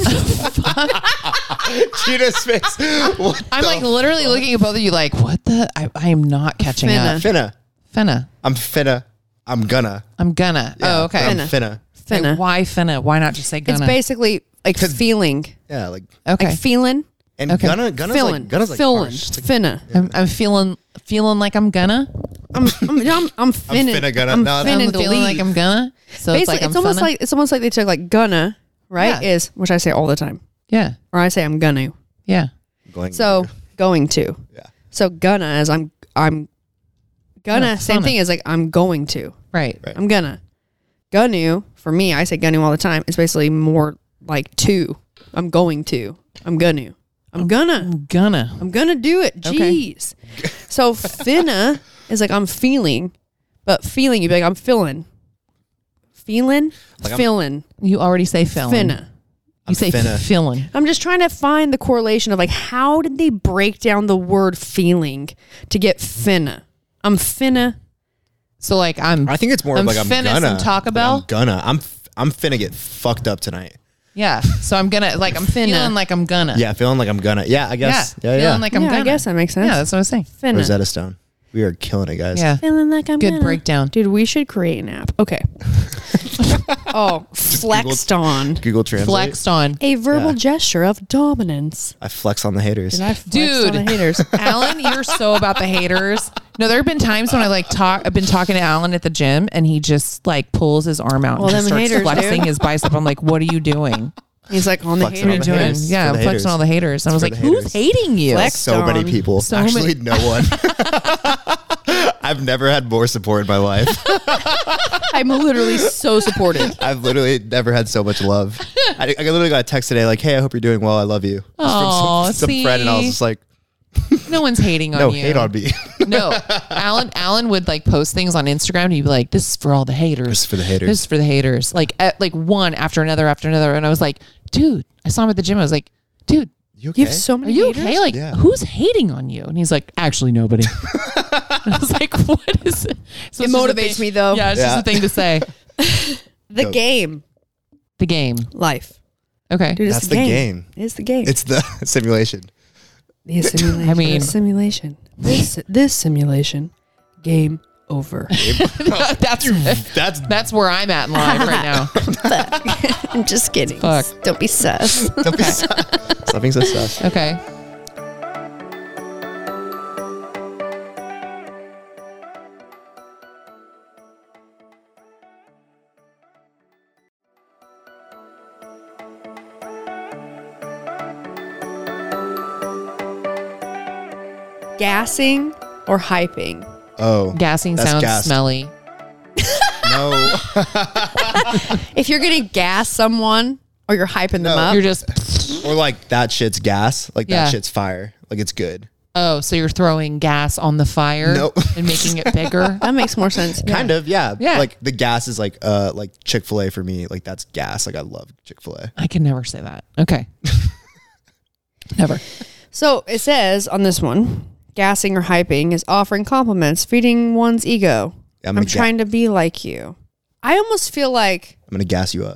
Gina's face. What I'm the like literally looking at both of you like, what the? I am not catching Finna. up. finna. Finna. I'm finna. I'm gonna. I'm gonna. Yeah, Oh, okay. I'm Finna. finna. Finna. Like, why finna? Why not just say It's gonna? basically like feeling. Yeah, like Okay. Like feeling. and Okay. gunna's Feeling. like gunna's like feeling. harsh. It's like, Finna. I'm feeling like I'm gonna. I'm finna. I'm finna gonna- I'm no, I'm finna to feeling leave. like I'm gonna. So Basically, it's like I'm almost finna. like it's almost like they took like gonna, right? Yeah. Is which I say all the time, yeah, or I say I'm gonna. yeah. going So going to. yeah. So gonna is I'm gonna. Yeah, same finna. thing as like I'm going to. Right. Right. I'm gonna. Gonna for me, I say gonna all the time. It's basically more like to. I'm going to. I'm gonna. I'm gonna. I'm gonna. I'm gonna do it. Okay. Jeez. So finna is like I'm feeling, but feeling you'd be like I'm feeling. Feeling, Like I'm- feeling, You already say feeling. finna. You say finna. feeling. I'm just trying to find the correlation of like how did they break down the word feeling to get finna? I'm finna. So like I'm. I think it's more I'm of like I'm finna gonna. some Taco Like, Bell? I'm gonna. I'm finna get fucked up tonight. Yeah. So I'm gonna like I'm feeling like I'm gonna. Yeah, feeling like I'm gonna. Yeah, I guess. Yeah, Feeling yeah. like I'm Yeah, gonna. I guess that makes sense. Yeah, that's what I was saying. Finna. Rosetta Stone. We are killing it, guys. Yeah. Feeling like I'm Good breakdown. Dude, we should create an app. Okay. Oh, flexed on. Google Translate. Flexed on. A verbal Yeah. gesture of dominance. I flex on the haters. Did I flex Dude, on the haters? Alan, you're so about the haters. No, there have been times when I've been talking to Alan at the gym and he just like pulls his arm out Well, and just them starts haters, flexing dude. his bicep. I'm like, what are you doing? He's like on the Flexing haters. on the Doing? haters. Yeah, For I'm the flexing haters. all the haters. And I was For like, the who's haters. hating you? Flex. So many on. people. So Actually, no one. I've never had more support in my life. I'm literally so supported. I've literally never had so much love. I literally got a text today like, "Hey, I hope you're doing well. I love you." Just Aw, from some friend, and I was see? just like, No one's hating on "No, you. hate on me." No, Alan would like post things on Instagram and he'd be like, this is for all the haters. This is for the haters. This is for the haters. Like one after another. And I was like, dude, I saw him at the gym. I was like, dude, You okay? You have so are many you haters? okay? Like, Yeah. who's hating on you? And he's like, actually, nobody. I was like, what is it? So It it's just a motivates thing- me, though. Yeah, it's Yeah. just a thing to say. The Go. game. The game. Life. Okay. Dude, it's That's the game. It's the game. It's the simulation. The simulation. I mean- The simulation. This simulation. Game over. That's where I'm at in life right now. I'm just kidding. Fuck. Don't be sus. Don't be Stop being so sus. Okay. Gassing or hyping? Oh, Gassing That's sounds gas. smelly. no. If you're gonna gas someone or you're hyping them No. up, You're just, Or like that shit's gas. Like Yeah. that shit's fire. Like it's good. oh, so you're throwing gas on the fire Nope. and making it bigger? that makes more sense. Kind of, yeah. Yeah. Like the gas is like Chick-fil-A for me. Like that's gas. Like I love Chick-fil-A. I can never say that. Okay. Never. So it says on this one, gassing or hyping is offering compliments, feeding one's ego. I'm I'm gonna trying to be like you. I almost feel like gas you up.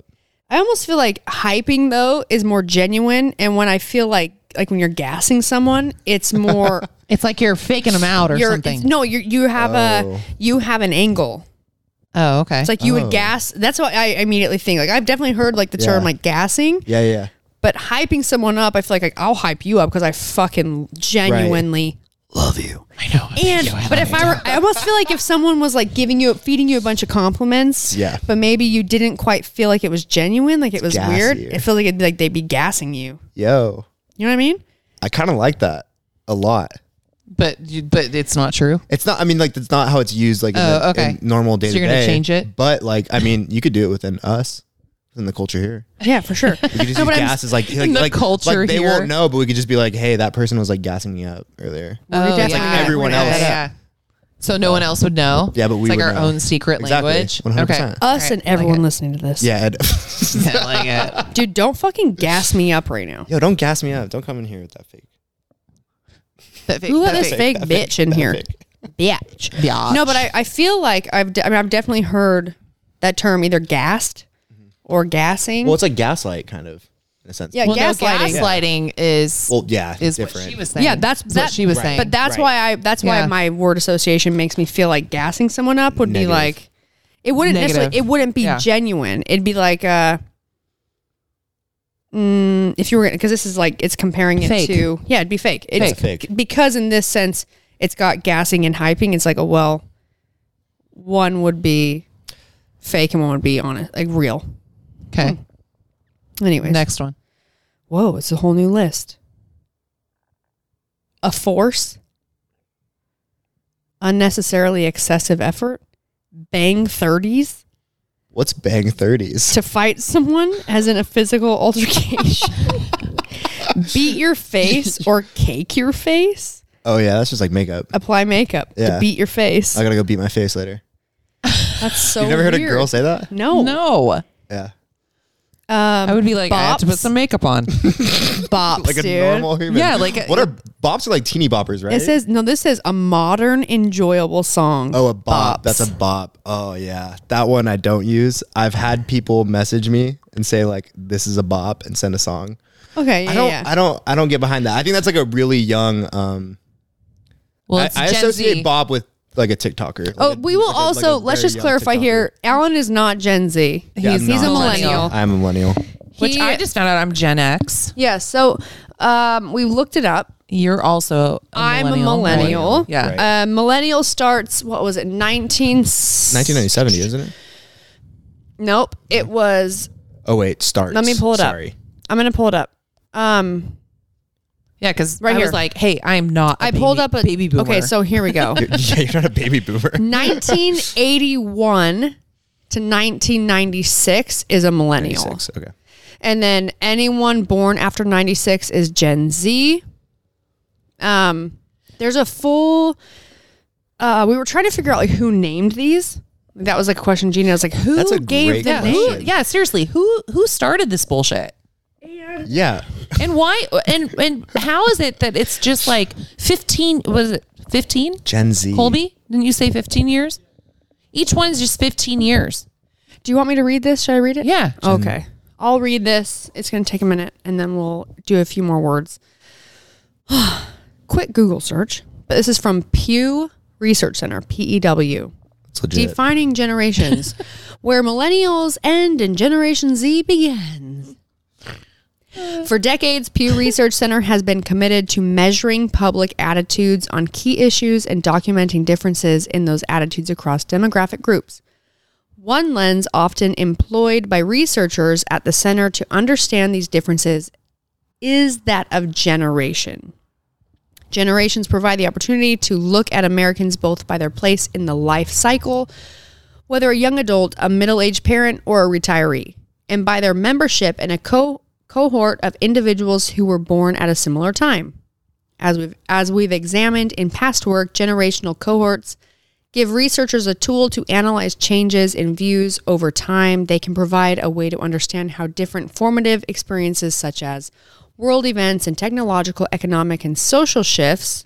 hyping though is more genuine, and when I feel like when you're gassing someone, it's more It's like you're faking them out or something. you have an angle. Oh, okay. It's like you would gas. That's what I immediately think. Like I've definitely heard like the term Yeah. like gassing, Yeah. but hyping someone up, I feel like I'll hype you up because I fucking genuinely love you. I know. And but if I almost feel like if someone was like feeding you a bunch of compliments, Yeah. but maybe you didn't quite feel like it was genuine, like it was weird. gassier. It feels like it'd be like they'd be gassing you. Yo. You know what I mean? I kind of like that a lot. but it's not true. It's not, I mean, like, that's not how it's used, like, Oh, okay. in normal day to So day. you're gonna change it? But, like, I mean, you could do it within us, within the culture here. Yeah, for sure. We could just No, use but I'm- gas as, like, In the like, culture like, they here. won't know, but we could just be like, hey, that person was, like, gassing me up earlier. definitely like everyone we're gonna else. add that. Yeah. So no one else would know. Yeah, but we it's like would our know. own secret Exactly. language. 100%. Okay. Us Alright, and I like everyone it. listening to this. Yeah, Ed. I like it. Dude, don't fucking gas me up right now. Yo, don't gas me up. Don't come in here with that fake. Who let this fake bitch in here? Bitch. Biatch. No, but I feel like I've definitely heard that term either gassed or gassing. Well, it's like gaslight, kind of, in a sense. Yeah, Well, no, gaslighting. gaslighting is Well, yeah, is different. what she was saying. Yeah, that's what she was saying. But that's Right. why Yeah. my word association makes me feel like gassing someone up would Negative. be like it wouldn't Negative. necessarily, it wouldn't be Yeah. genuine. It'd be like if you were, because this is like it's comparing it Fake. to it'd be fake. It's Fake. because in this sense it's got gassing and hyping. It's like one would be fake and one would be honest, like real. okay. Anyways, Next one. whoa, it's a whole new list. A force, unnecessarily excessive effort, bang 30s What's bang 30s? to fight someone as in a physical altercation, beat your face or cake your face, Oh, yeah, that's just like makeup. apply makeup to Yeah. beat your face. I gotta go beat my face later. That's so You've never heard a weird. girl say that? No. No. Yeah. I would be like, I have to put bops. some makeup on. Bops, Like a dude. normal human. Yeah, like what are bops? Are like teeny boppers, right? This says a modern enjoyable song. Oh, a bop. Bops. That's a bop. Oh, yeah. That one I don't use. I've had people message me and say like, "This is a bop," and send a song. Okay, yeah, I don't get behind that. I think that's like a really young. Well, it's I Gen associate Z. Bob with like a TikToker. Oh, Like we will also, let's very just young clarify TikToker. here. Alan is not Gen Z. Yeah, He's I'm a not. millennial. I'm a millennial. Which I just found out I'm Gen X. Yeah, so we looked it up. You're also I'm a millennial. Right? Yeah. Right. Millennial starts, what was it, 1997, isn't it? Nope, it was, Oh wait, starts. let me pull it Sorry. up. I'm going to pull it up. Yeah, because Right I here. was like, hey, I'm not I pulled up a baby boomer. Okay, so here we go. Yeah, you're not a baby boomer. 1981 to 1996 is a millennial. 96, okay. And then anyone born after 96 is Gen Z. There's a full we were trying to figure out like who named these. That was like a question Gina was like, who That's a gave great the question. name? yeah, seriously, who started this bullshit? Yeah. And why and how is it that it's just like 15, was it 15? Gen Z. Colby, didn't you say 15 years? Each one's just 15 years. Do you want me to read this? Should I read it? Yeah. Okay. I'll read this. It's going to take a minute and then we'll do a few more words. Quick Google search. But this is from Pew Research Center, PEW. It's legit. Defining generations, where millennials end and Generation Z begins. For decades, Pew Research Center has been committed to measuring public attitudes on key issues and documenting differences in those attitudes across demographic groups. One lens often employed by researchers at the center to understand these differences is that of generation. Generations provide the opportunity to look at Americans both by their place in the life cycle, whether a young adult, a middle-aged parent, or a retiree, and by their membership in a cohort of individuals who were born at a similar time. As we've examined in past work, generational cohorts give researchers a tool to analyze changes in views over time. They can provide a way to understand how different formative experiences such as world events and technological, economic, and social shifts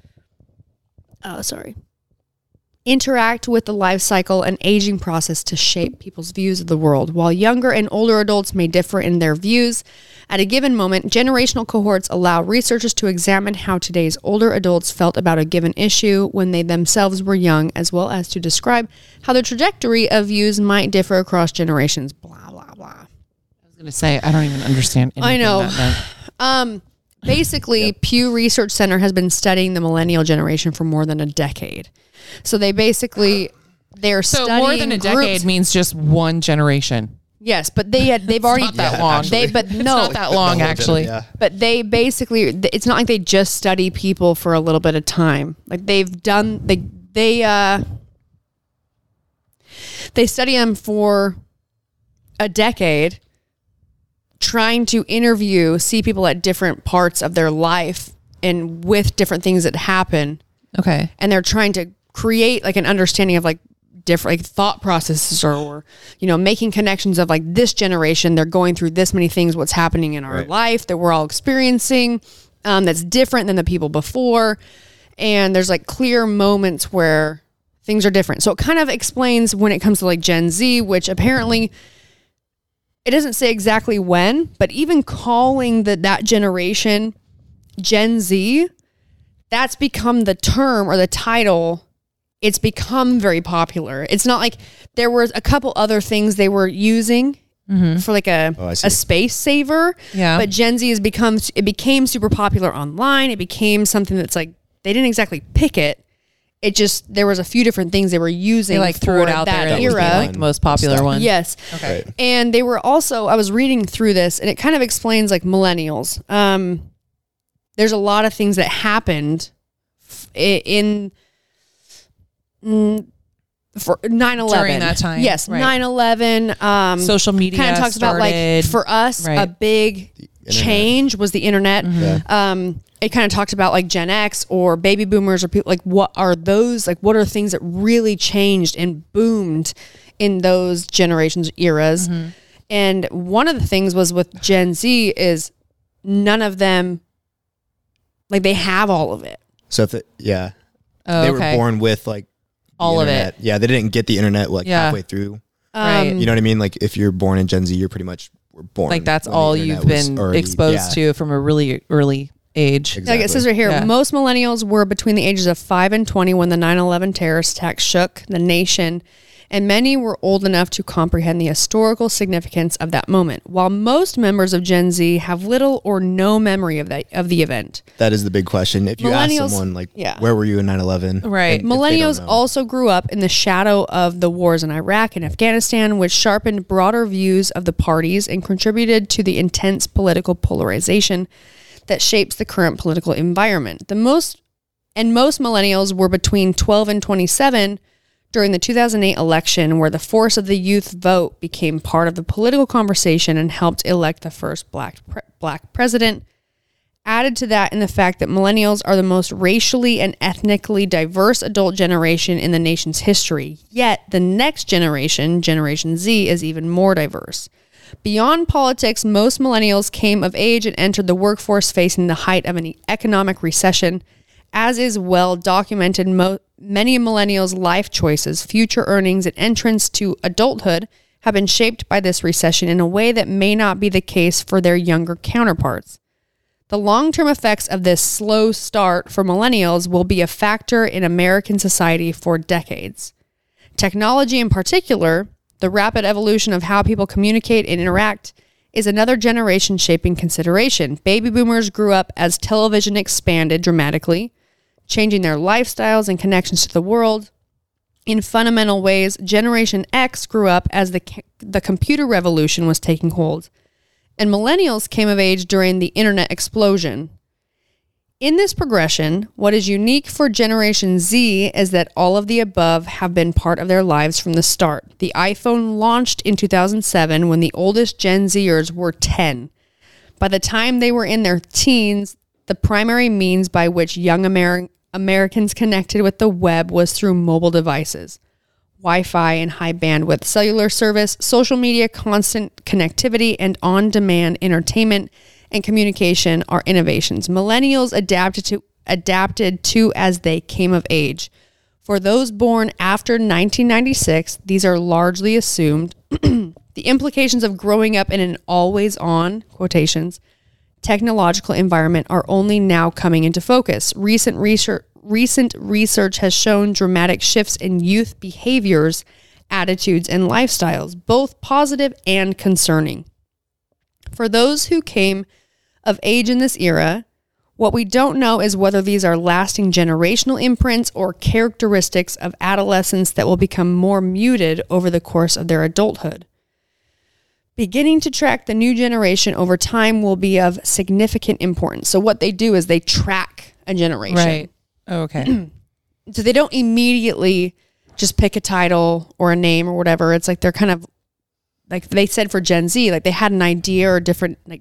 interact with the life cycle and aging process to shape people's views of the world. While younger and older adults may differ in their views at a given moment, generational cohorts allow researchers to examine how today's older adults felt about a given issue when they themselves were young, as well as to describe how the trajectory of views might differ across generations. Blah, blah, blah. I was going to say, I don't even understand anything I know. that meant. Basically, Pew Research Center has been studying the millennial generation for more than a decade. So they're So studying more than a decade groups. means just one generation. Yes, but they've already Not that long. actually. But It's no, not that long, actually. Yeah. but they basically, it's not like they just study people for a little bit of time. Like they study them for a decade, trying to see people at different parts of their life and with different things that happen. Okay. And they're trying to create like an understanding of like different like thought processes or making connections of like this generation, they're going through this many things, what's happening in our Right. life that we're all experiencing that's different than the people before. And there's like clear moments where things are different. So it kind of explains when it comes to like Gen Z, which apparently it doesn't say exactly when, but even calling that generation Gen Z, that's become the term or the title. It's become very popular. It's not like there was a couple other things they were using for like a space saver. Yeah. But Gen Z became super popular online. It became something that's like, they didn't exactly pick it. It just, there was a few different things they were using. They like threw it out there. that That was era. like the most popular one. Yes. Okay. Right. And they were also, I was reading through this and it kind of explains like millennials. There's a lot of things that happened for 9/11 During that time, Yes, right. 9/11. Social media kind of talks about like started. for us Right. a big change was the internet. Yeah. It kind of talks about like Gen X or baby boomers or people like what are those like what are things that really changed and boomed in those generations eras. And one of the things was with Gen Z is none of them like they have all of it. So they Oh, were okay. born with like the All of internet. it. Yeah, they didn't get the internet like Yeah. halfway through. Right. You know what I mean? Like if you're born in Gen Z, you're pretty much were born. Like that's when the all internet you've was been already- exposed yeah. to from a really early age. Exactly. Like it says right here, Yeah. most millennials were between the ages of 5 and 20 when the 9/11 terrorist attack shook the nation, and many were old enough to comprehend the historical significance of that moment. While most members of Gen Z have little or no memory of the event. That is the big question. If you ask Millennials- someone, like, yeah. where were you in 9/11? Right. And if they don't Millennials know- also grew up in the shadow of the wars in Iraq and Afghanistan, which sharpened broader views of the parties and contributed to the intense political polarization that shapes the current political environment. Most millennials were between 12 and 27 during the 2008 election, where the force of the youth vote became part of the political conversation and helped elect the first black president. Added to that in the fact that millennials are the most racially and ethnically diverse adult generation in the nation's history. Yet the next generation, Generation Z, is even more diverse. Beyond politics, most millennials came of age and entered the workforce facing the height of an economic recession. As is well documented, many millennials' life choices, future earnings, and entrance to adulthood have been shaped by this recession in a way that may not be the case for their younger counterparts. The long-term effects of this slow start for millennials will be a factor in American society for decades. Technology in particular, the rapid evolution of how people communicate and interact, is another generation shaping consideration. Baby boomers grew up as television expanded dramatically, changing their lifestyles and connections to the world. In fundamental ways, Generation X grew up as the computer revolution was taking hold, and millennials came of age during the internet explosion. In this progression, what is unique for Generation Z is that all of the above have been part of their lives from the start. The iPhone launched in 2007 when the oldest Gen Zers were 10. By the time they were in their teens, the primary means by which young Americans connected with the web was through mobile devices. Wi-Fi and high bandwidth cellular service, social media, constant connectivity, and on-demand entertainment and communication are innovations millennials adapted to as they came of age. For those born after 1996, these are largely assumed. The implications of growing up in an always-on, quotations, technological environment are only now coming into focus. Recent research has shown dramatic shifts in youth behaviors, attitudes, and lifestyles, both positive and concerning. For those who came of age in this era, what we don't know is whether these are lasting generational imprints or characteristics of adolescence that will become more muted over the course of their adulthood. Beginning to track the new generation over time will be of significant importance. So what they do is they track a generation. Right. Okay. So they don't immediately just pick a title or a name or whatever. It's like they're kind of, like they said for Gen Z, like they had an idea or different, like,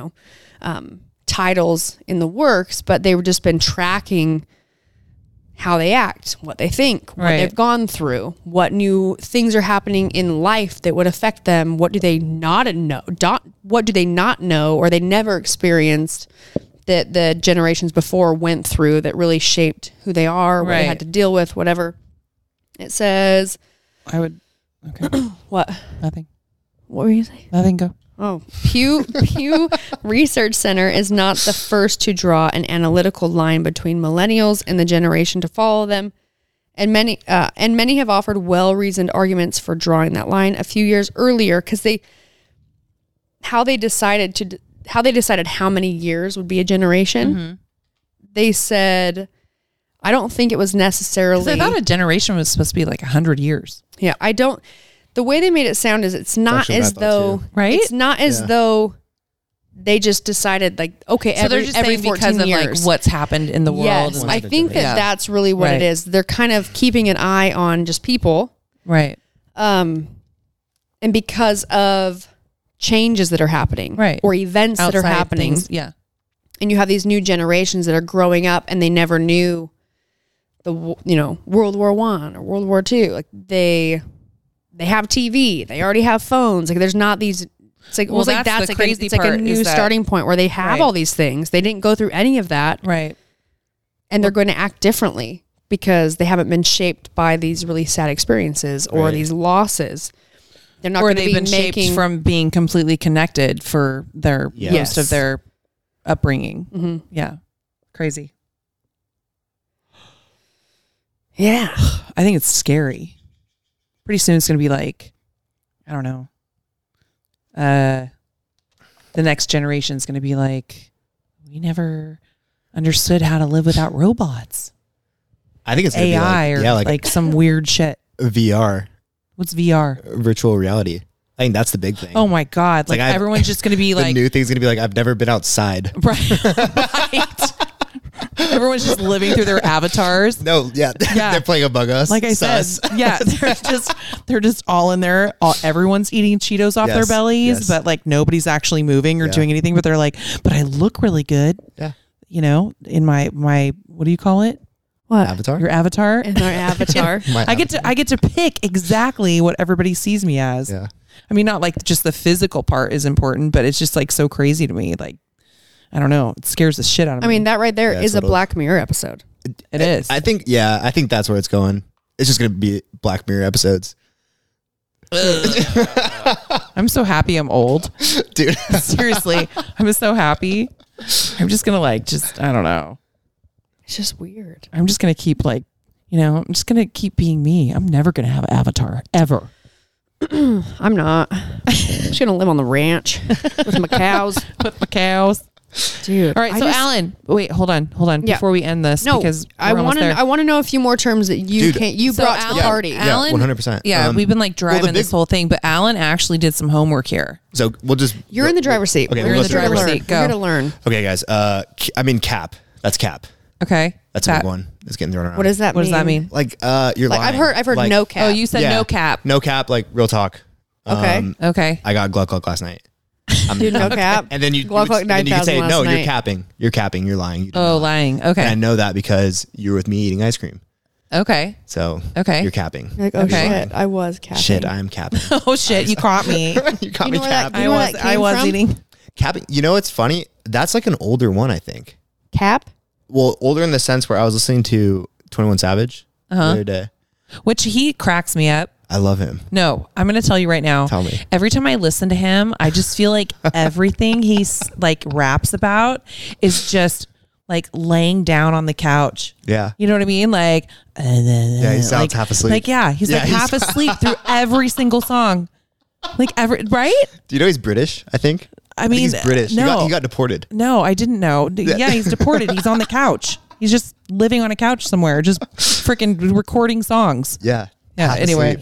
titles in the works, but they were just been tracking how they act, what they think, what they've gone through, what new things are happening in life that would affect them. What do they not know? What do they not know or they never experienced that the generations before went through that really shaped who they are, what they had to deal with, whatever. It says... Okay. What? Nothing. What were you saying? Nothing, go. Oh, Pew Research Center is not the first to draw an analytical line between millennials and the generation to follow them, and many have offered well-reasoned arguments for drawing that line a few years earlier because how they decided how many years would be a generation. Mm-hmm. They said, I don't think it was necessarily. I thought a generation was supposed to be like 100 years. Yeah, I don't. The way they made it sound is it's not as though, it's not as though they just decided like, okay, so they're just every saying because of years. like what's happened in the world. Yes, I think that's really what it is. They're kind of keeping an eye on just people. Right. And because of changes that are happening. Right. Or events outside that are happening. Things, yeah. And you have these new generations that are growing up and they never knew World War I or World War II. Like they have TV, they already have phones. Like there's not these. It's like that's the like crazy it's like a new starting point where they have all these things. They didn't go through any of that, right? And they're going to act differently because they haven't been shaped by these really sad experiences or these losses. They're not, or they've been shaped from being completely connected for their most of their upbringing. Mm-hmm. Yeah. Crazy. Yeah. I think it's scary. Pretty soon it's going to be like, I don't know. The next generation is going to be like, we never understood how to live without robots. I think it's gonna AI be or like some weird shit. VR. What's VR? Virtual reality. I think that's the big thing. Oh my God. Like everyone's just going to be the like. new thing's going to be like, I've never been outside. Right. Everyone's just living through their avatars. No, yeah. They're playing Among Us. Like I said, yeah, they're just all in there. Everyone's eating Cheetos off their bellies, but like nobody's actually moving or doing anything. But they're like, but I look really good. Yeah. You know, in my what do you call it? What? Avatar? Your avatar? In our avatar. I get to pick exactly what everybody sees me as. Yeah. I mean, not like just the physical part is important, but it's just like so crazy to me. Like, I don't know. It scares the shit out of me. I mean, that right there is a Black Mirror episode. It is. I think that's where it's going. It's just going to be Black Mirror episodes. I'm so happy I'm old. Dude. Seriously. I'm so happy. I'm just going to I don't know. It's just weird. I'm just going to keep I'm just going to keep being me. I'm never going to have an avatar ever. I'm not. I'm just going to live on the ranch with my cows. Dude. All right. So Alan, wait, hold on. Yeah. Before we end this, because I want to know a few more terms that you brought to the party. Alan, 100%. Yeah, we've been driving this whole thing, but Alan actually did some homework here. So we'll just. You're in the driver's seat. Okay, You're in the driver's seat. Go. We're gonna learn. Okay, guys. Cap. That's cap. Okay. That's a big one. It's getting thrown around. What does that mean? What does that mean? Like you're lying. I've heard like, no cap. Oh, you said no cap. No cap. Like real talk. Okay. Okay. I got Gluck Gluck last night. Dude, no cap. And then you Gluck Gluck then you could say 9000 no. last You're night. capping. You're capping. You're lying. You did not. Lying. Okay. And I know that because you were with me eating ice cream. Okay. So okay, you're capping. You're like, oh shit, I was capping. Shit, I am capping. Oh shit, you caught me. You caught me capping. I was eating capping. You know what's funny? That's like an older one, I think. Cap? Well, older in the sense where I was listening to 21 Savage the other day. Which he cracks me up. I love him. No, I'm going to tell you right now. Tell me. Every time I listen to him, I just feel like everything he's raps about is just laying down on the couch. Yeah. You know what I mean? Yeah, he sounds half asleep. He's half asleep through every single song. Right? Do you know he's British, I think? I mean, he's British. No. He got deported. No, I didn't know. Yeah, he's deported. He's on the couch. He's just living on a couch somewhere, just freaking recording songs. Yeah. Yeah. Anyway.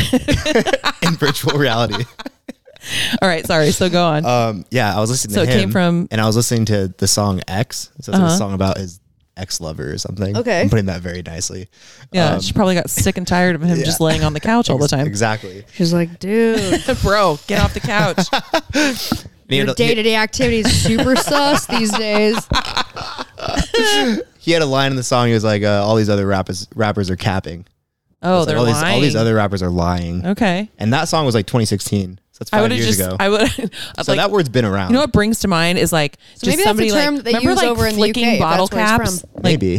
In virtual reality. All right. Sorry. So go on. Yeah, I was listening to him. So it came from... And I was listening to the song X. So it's a song about his ex-lover or something. Okay. I'm putting that very nicely. Yeah, she probably got sick and tired of him just laying on the couch all the time. Exactly. She's like, dude. Bro, get off the couch. Your day-to-day activities super sus these days. He had a line in the song. He was like, all these other rappers are capping. Oh, they're lying. All these other rappers are lying. Okay. And that song was 2016. So that's 5 years ago. I would. So that word's been around. You know what brings to mind is So just maybe somebody that's a term that they remember use over in the flicking UK, bottle that's where it's caps. from. Maybe.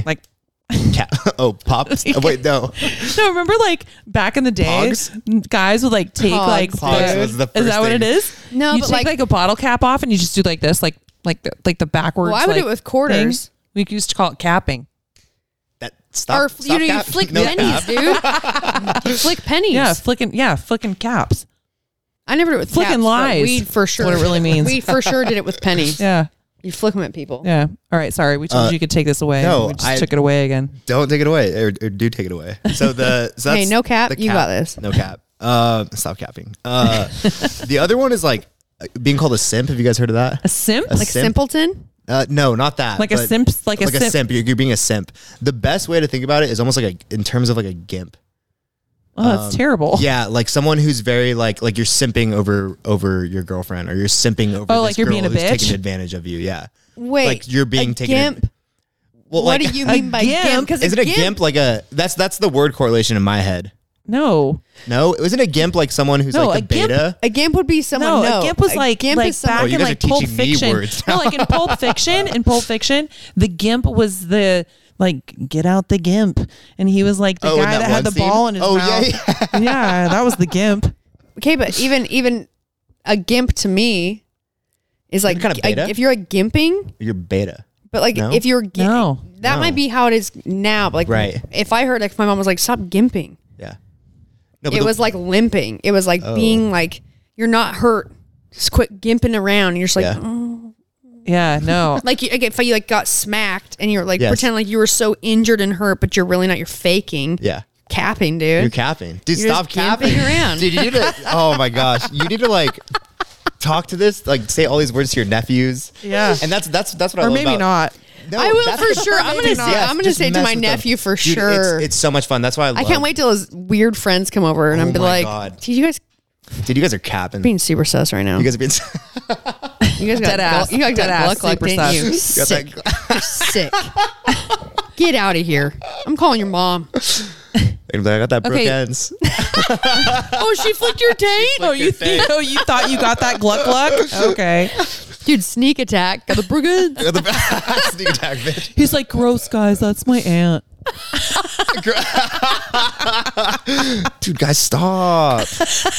Pops. Oh, wait, no. No, remember back in the day, guys would take Pogs, was the is that first what it thing. is? No, you but take a bottle cap off and you just do this, like the backwards. Well, I would do it with quarters. thing. We used to call it capping. Stop you flick pennies, dude. You flick pennies. Yeah, flicking caps. I never did it with flicking caps, lies. Weed for sure. What it really means. We for sure did it with pennies. Yeah. You flick them at people. Yeah. All right. Sorry. We told you could take this away. No, we just took it away again. Don't take it away, or do take it away. So that's Hey, no cap. You got this. No cap. Stop capping. The other one is being called a simp. Have you guys heard of that? A simp? Like simpleton? No, not that. Like a simp? Like a simp. You're being a simp. The best way to think about it is almost in terms of a gimp. Oh, that's terrible. Yeah, like someone who's very like you're simping over your girlfriend, or you're simping over Oh, this like you're girl being a who's bitch? taking advantage of you. Yeah. Wait. Like you're being a taken. gimp? Well, what do you mean by gimp? Is it a gimp like a that's the word correlation in my head. No. No, isn't a gimp like someone who's No, like a beta? A gimp would be someone. No, a gimp was a gimp is someone. back you in guys are Pulp teaching me Fiction. words No, now. in Pulp Fiction. In Pulp Fiction, the gimp was the get out the gimp, and he was the in guy that that had one the scene? ball in his mouth. Yeah. Yeah, that was the gimp. Okay, but even a gimp to me is You're kinda beta? if you're a gimping. You're beta. But like, No? if you're No. that No. might be how it is now. But like, Right. if I heard, like, if my mom was like, "Stop gimping," Yeah. No, it was like limping. It was like being like, you're not hurt, just quit gimping around. And you're just like, Yeah. "Oh." Yeah, no. Like if you like got smacked and you're like Yes. pretend like you were so injured and hurt, but you're really not. You're faking. Yeah. Capping, dude. You're capping. Dude, You're stop just capping. gimping around. Dude, you need to, oh my gosh. You need to like talk to this, like say all these words to your nephews. Yeah. And that's what I Or love maybe about. not. No, I will that's for the- sure. I'm maybe gonna say. not. I'm gonna Just say to mess my with them. nephew for Dude, sure. It's so much fun. That's why I I can't wait till his weird friends come over and Oh I'm be my like, God. dude, you guys Dude, you guys are capping. being super sus right now. You guys are being. You guys Dead ass. You guys Dead got ass, Gluck like, super didn't you? sus. Got Sick. You're sick. Get out of here. I'm calling your mom. I got that Brooke Okay. ends. Oh, she flicked your tape? Oh, you thought you got that Gluck Gluck? Okay. Dude, sneak attack. Got the brigade. Sneak attack, bitch. He's like, gross, guys. That's my aunt. Dude, guys, stop.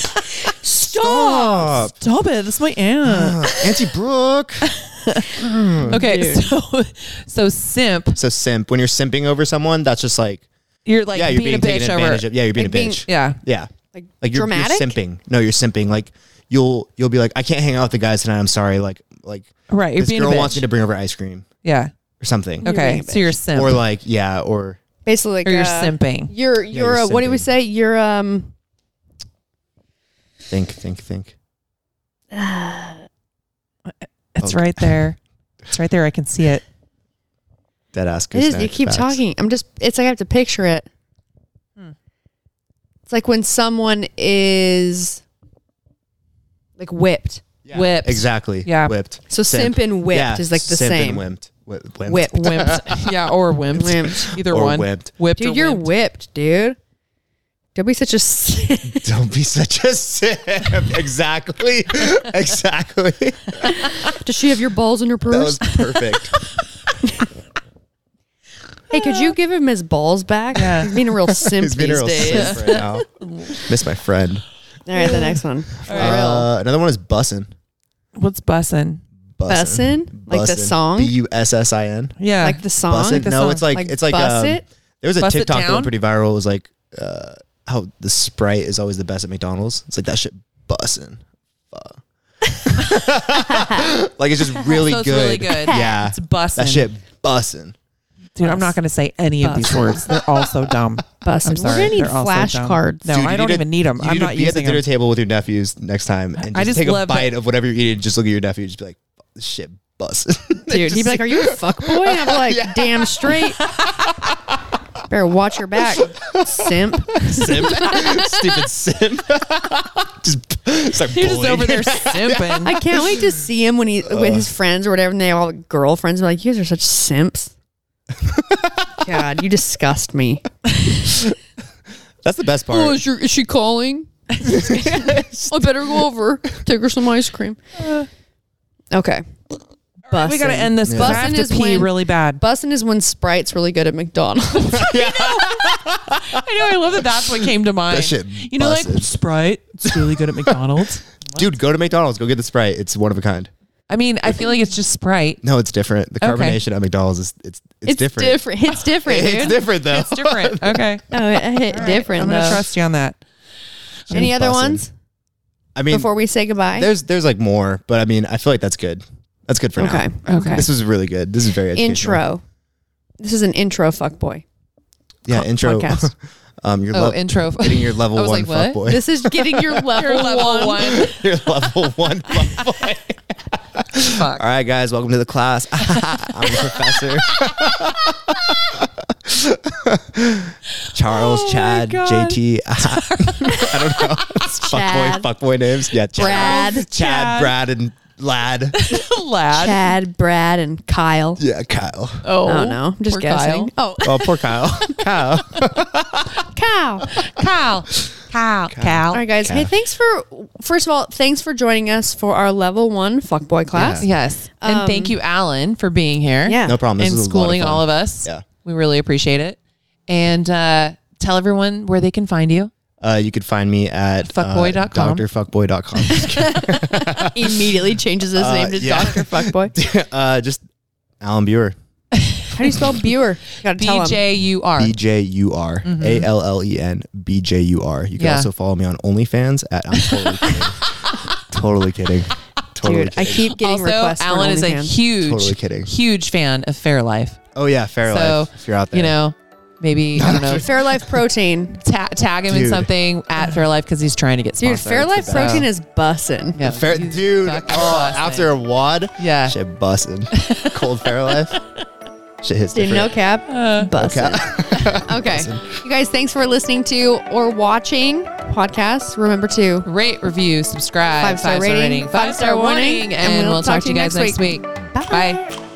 Stop. Stop it. That's my aunt. Auntie Brooke. Okay. So simp. So simp. When you're simping over someone, that's just like, You're like yeah, you're being a being taken bitch over. advantage of. Yeah, you're being Like a being- bitch. Yeah. Yeah. Like You're dramatic? simping. No, you're simping. Like you'll be like, I can't hang out with the guys tonight. I'm sorry. Like Right. You're this being girl a bitch. wants me to bring over ice cream Yeah. or something. Okay. being a So you're a simp. Or like, yeah, or Basically, like, or you're simping. You're you're what do we simping. say? You're think. It's right there. It's right there. I can see it. Dead ass. It is. You keep talking. It's like I have to picture it. It's like when someone is like whipped. Yeah. Whipped. Exactly. Yeah. Whipped. So simp and whipped is like the simp same. And wimped. Wimped. Whip. Wimped. Yeah. Or wimped. Wimped. Either Or one. whipped. Whipped. Dude, or you're wimped. whipped, dude. Don't be such a Don't be such a simp. Exactly. Exactly. Does she have your balls in her That was purse? perfect. Hey, could you give him his balls back? Yeah. He's being a real simp He's been a these real days. simp right now. Miss my friend. All right, the next one. Another one is bussin'. What's bussin'? Bussin'? Like the song? Bussin. Yeah. Like the song? Bussin'. the No, song. it's like Bus it? there was a Bust it TikTok down? going pretty viral. It was like how the Sprite is always the best at McDonald's. It's like that shit bussin'. Fuck. Like it's just really So it's good. really good. Yeah. It's bussin'. That shit bussin'. Dude, I'm not going to say any of these words. They're all so dumb. Bussin'. I'm sorry. We're gonna need They're all so dumb. flashcards. No, Dude, I you don't need to- even need them. You I'm need to not be at the using dinner them. table with your nephews next time and I just just take a love bite that- of whatever you're eating. Just look at your nephew. Just be like, this shit bussin'. Dude, he'd be like, "Are you a fuckboy?" And I'm like, "Damn straight." Better watch your back, simp. Simp. Stupid simp. Just start You're just bullying. over there simping. I can't wait to see him when he with his friends or whatever, and they all have girlfriends. They're like, "You guys are such simps." God, you disgust me. That's the best part. Is she calling? I better go over. Take her some ice cream. Okay. Bussin'. We got to end this. Yeah. Because I have Bussin' to is pee when- really bad. Bussin' is when Sprite's really good at McDonald's. I know. I love that that's what came to mind. That shit You know, like bussin'. Sprite. It's really good at McDonald's. Dude, go to McDonald's. Go get the Sprite. It's one of a kind. I mean, I feel like it's just Sprite. No, it's different. The Okay. carbonation at McDonald's is it's different. It's different, dude. It's different though. It's different. Okay. Oh, different. I'm going to though. trust you on that. Any other Bussin'. ones I mean, before we say goodbye? there's like more, but I mean, I feel like that's good. That's good for Okay. now. Okay. This was really good. This is very educational. Intro. This is an intro fuckboy. Yeah, intro. podcast. Your Intro. getting your level I was one like, what? fuckboy. This is getting your level, Your level one. Your level one fuckboy. Fuck. All right, guys, welcome to the class. I'm the professor. Charles, Oh my Chad, God. JT. I don't know. It's Chad. fuckboy names. Yeah, Chad. Brad. Chad, Brad, and Lad. Lad. Chad, Brad, and Kyle. Yeah, Kyle. Oh, I don't know. I'm just poor guessing. Kyle. Oh, poor Kyle. Kyle. Kyle. Cal. All right, guys. Kyle. Hey, first of all, thanks for joining us for our level 1 fuckboy class. Yes. And thank you, Alan, for being here. Yeah. No problem. This And is a lot schooling fun. all of us. Yeah. We really appreciate it. And tell everyone where they can find you. You could find me at Fuckboy.com. drfuckboy.com. Immediately changes his name to yeah. Dr. Fuckboy. Just Alan Buer. How do you spell Buer? Gotta tell him. BJUR. BJUR. ALLEN BJUR. You can also follow me on OnlyFans at I'm totally kidding. Totally kidding. Totally Dude, kidding. I keep getting requests. Alan is a Totally kidding. huge fan of Fairlife. Oh yeah, Fairlife. If you're out there, You know, maybe I don't know. Fairlife Protein. Tag him in Dude. something at Fairlife because he's trying to get Dude, sponsored. Fairlife Protein is bussin'. Yeah. Dude. After a wad, Yeah. shit bussin'. Cold Fairlife. Shit hits Dude, no different. cap. Bussin'. Okay. You guys, thanks for listening to or watching podcasts. Remember to Rate, review, subscribe, 5-star rating, 5-star warning, and and we'll talk to you guys next week. Bye. Bye.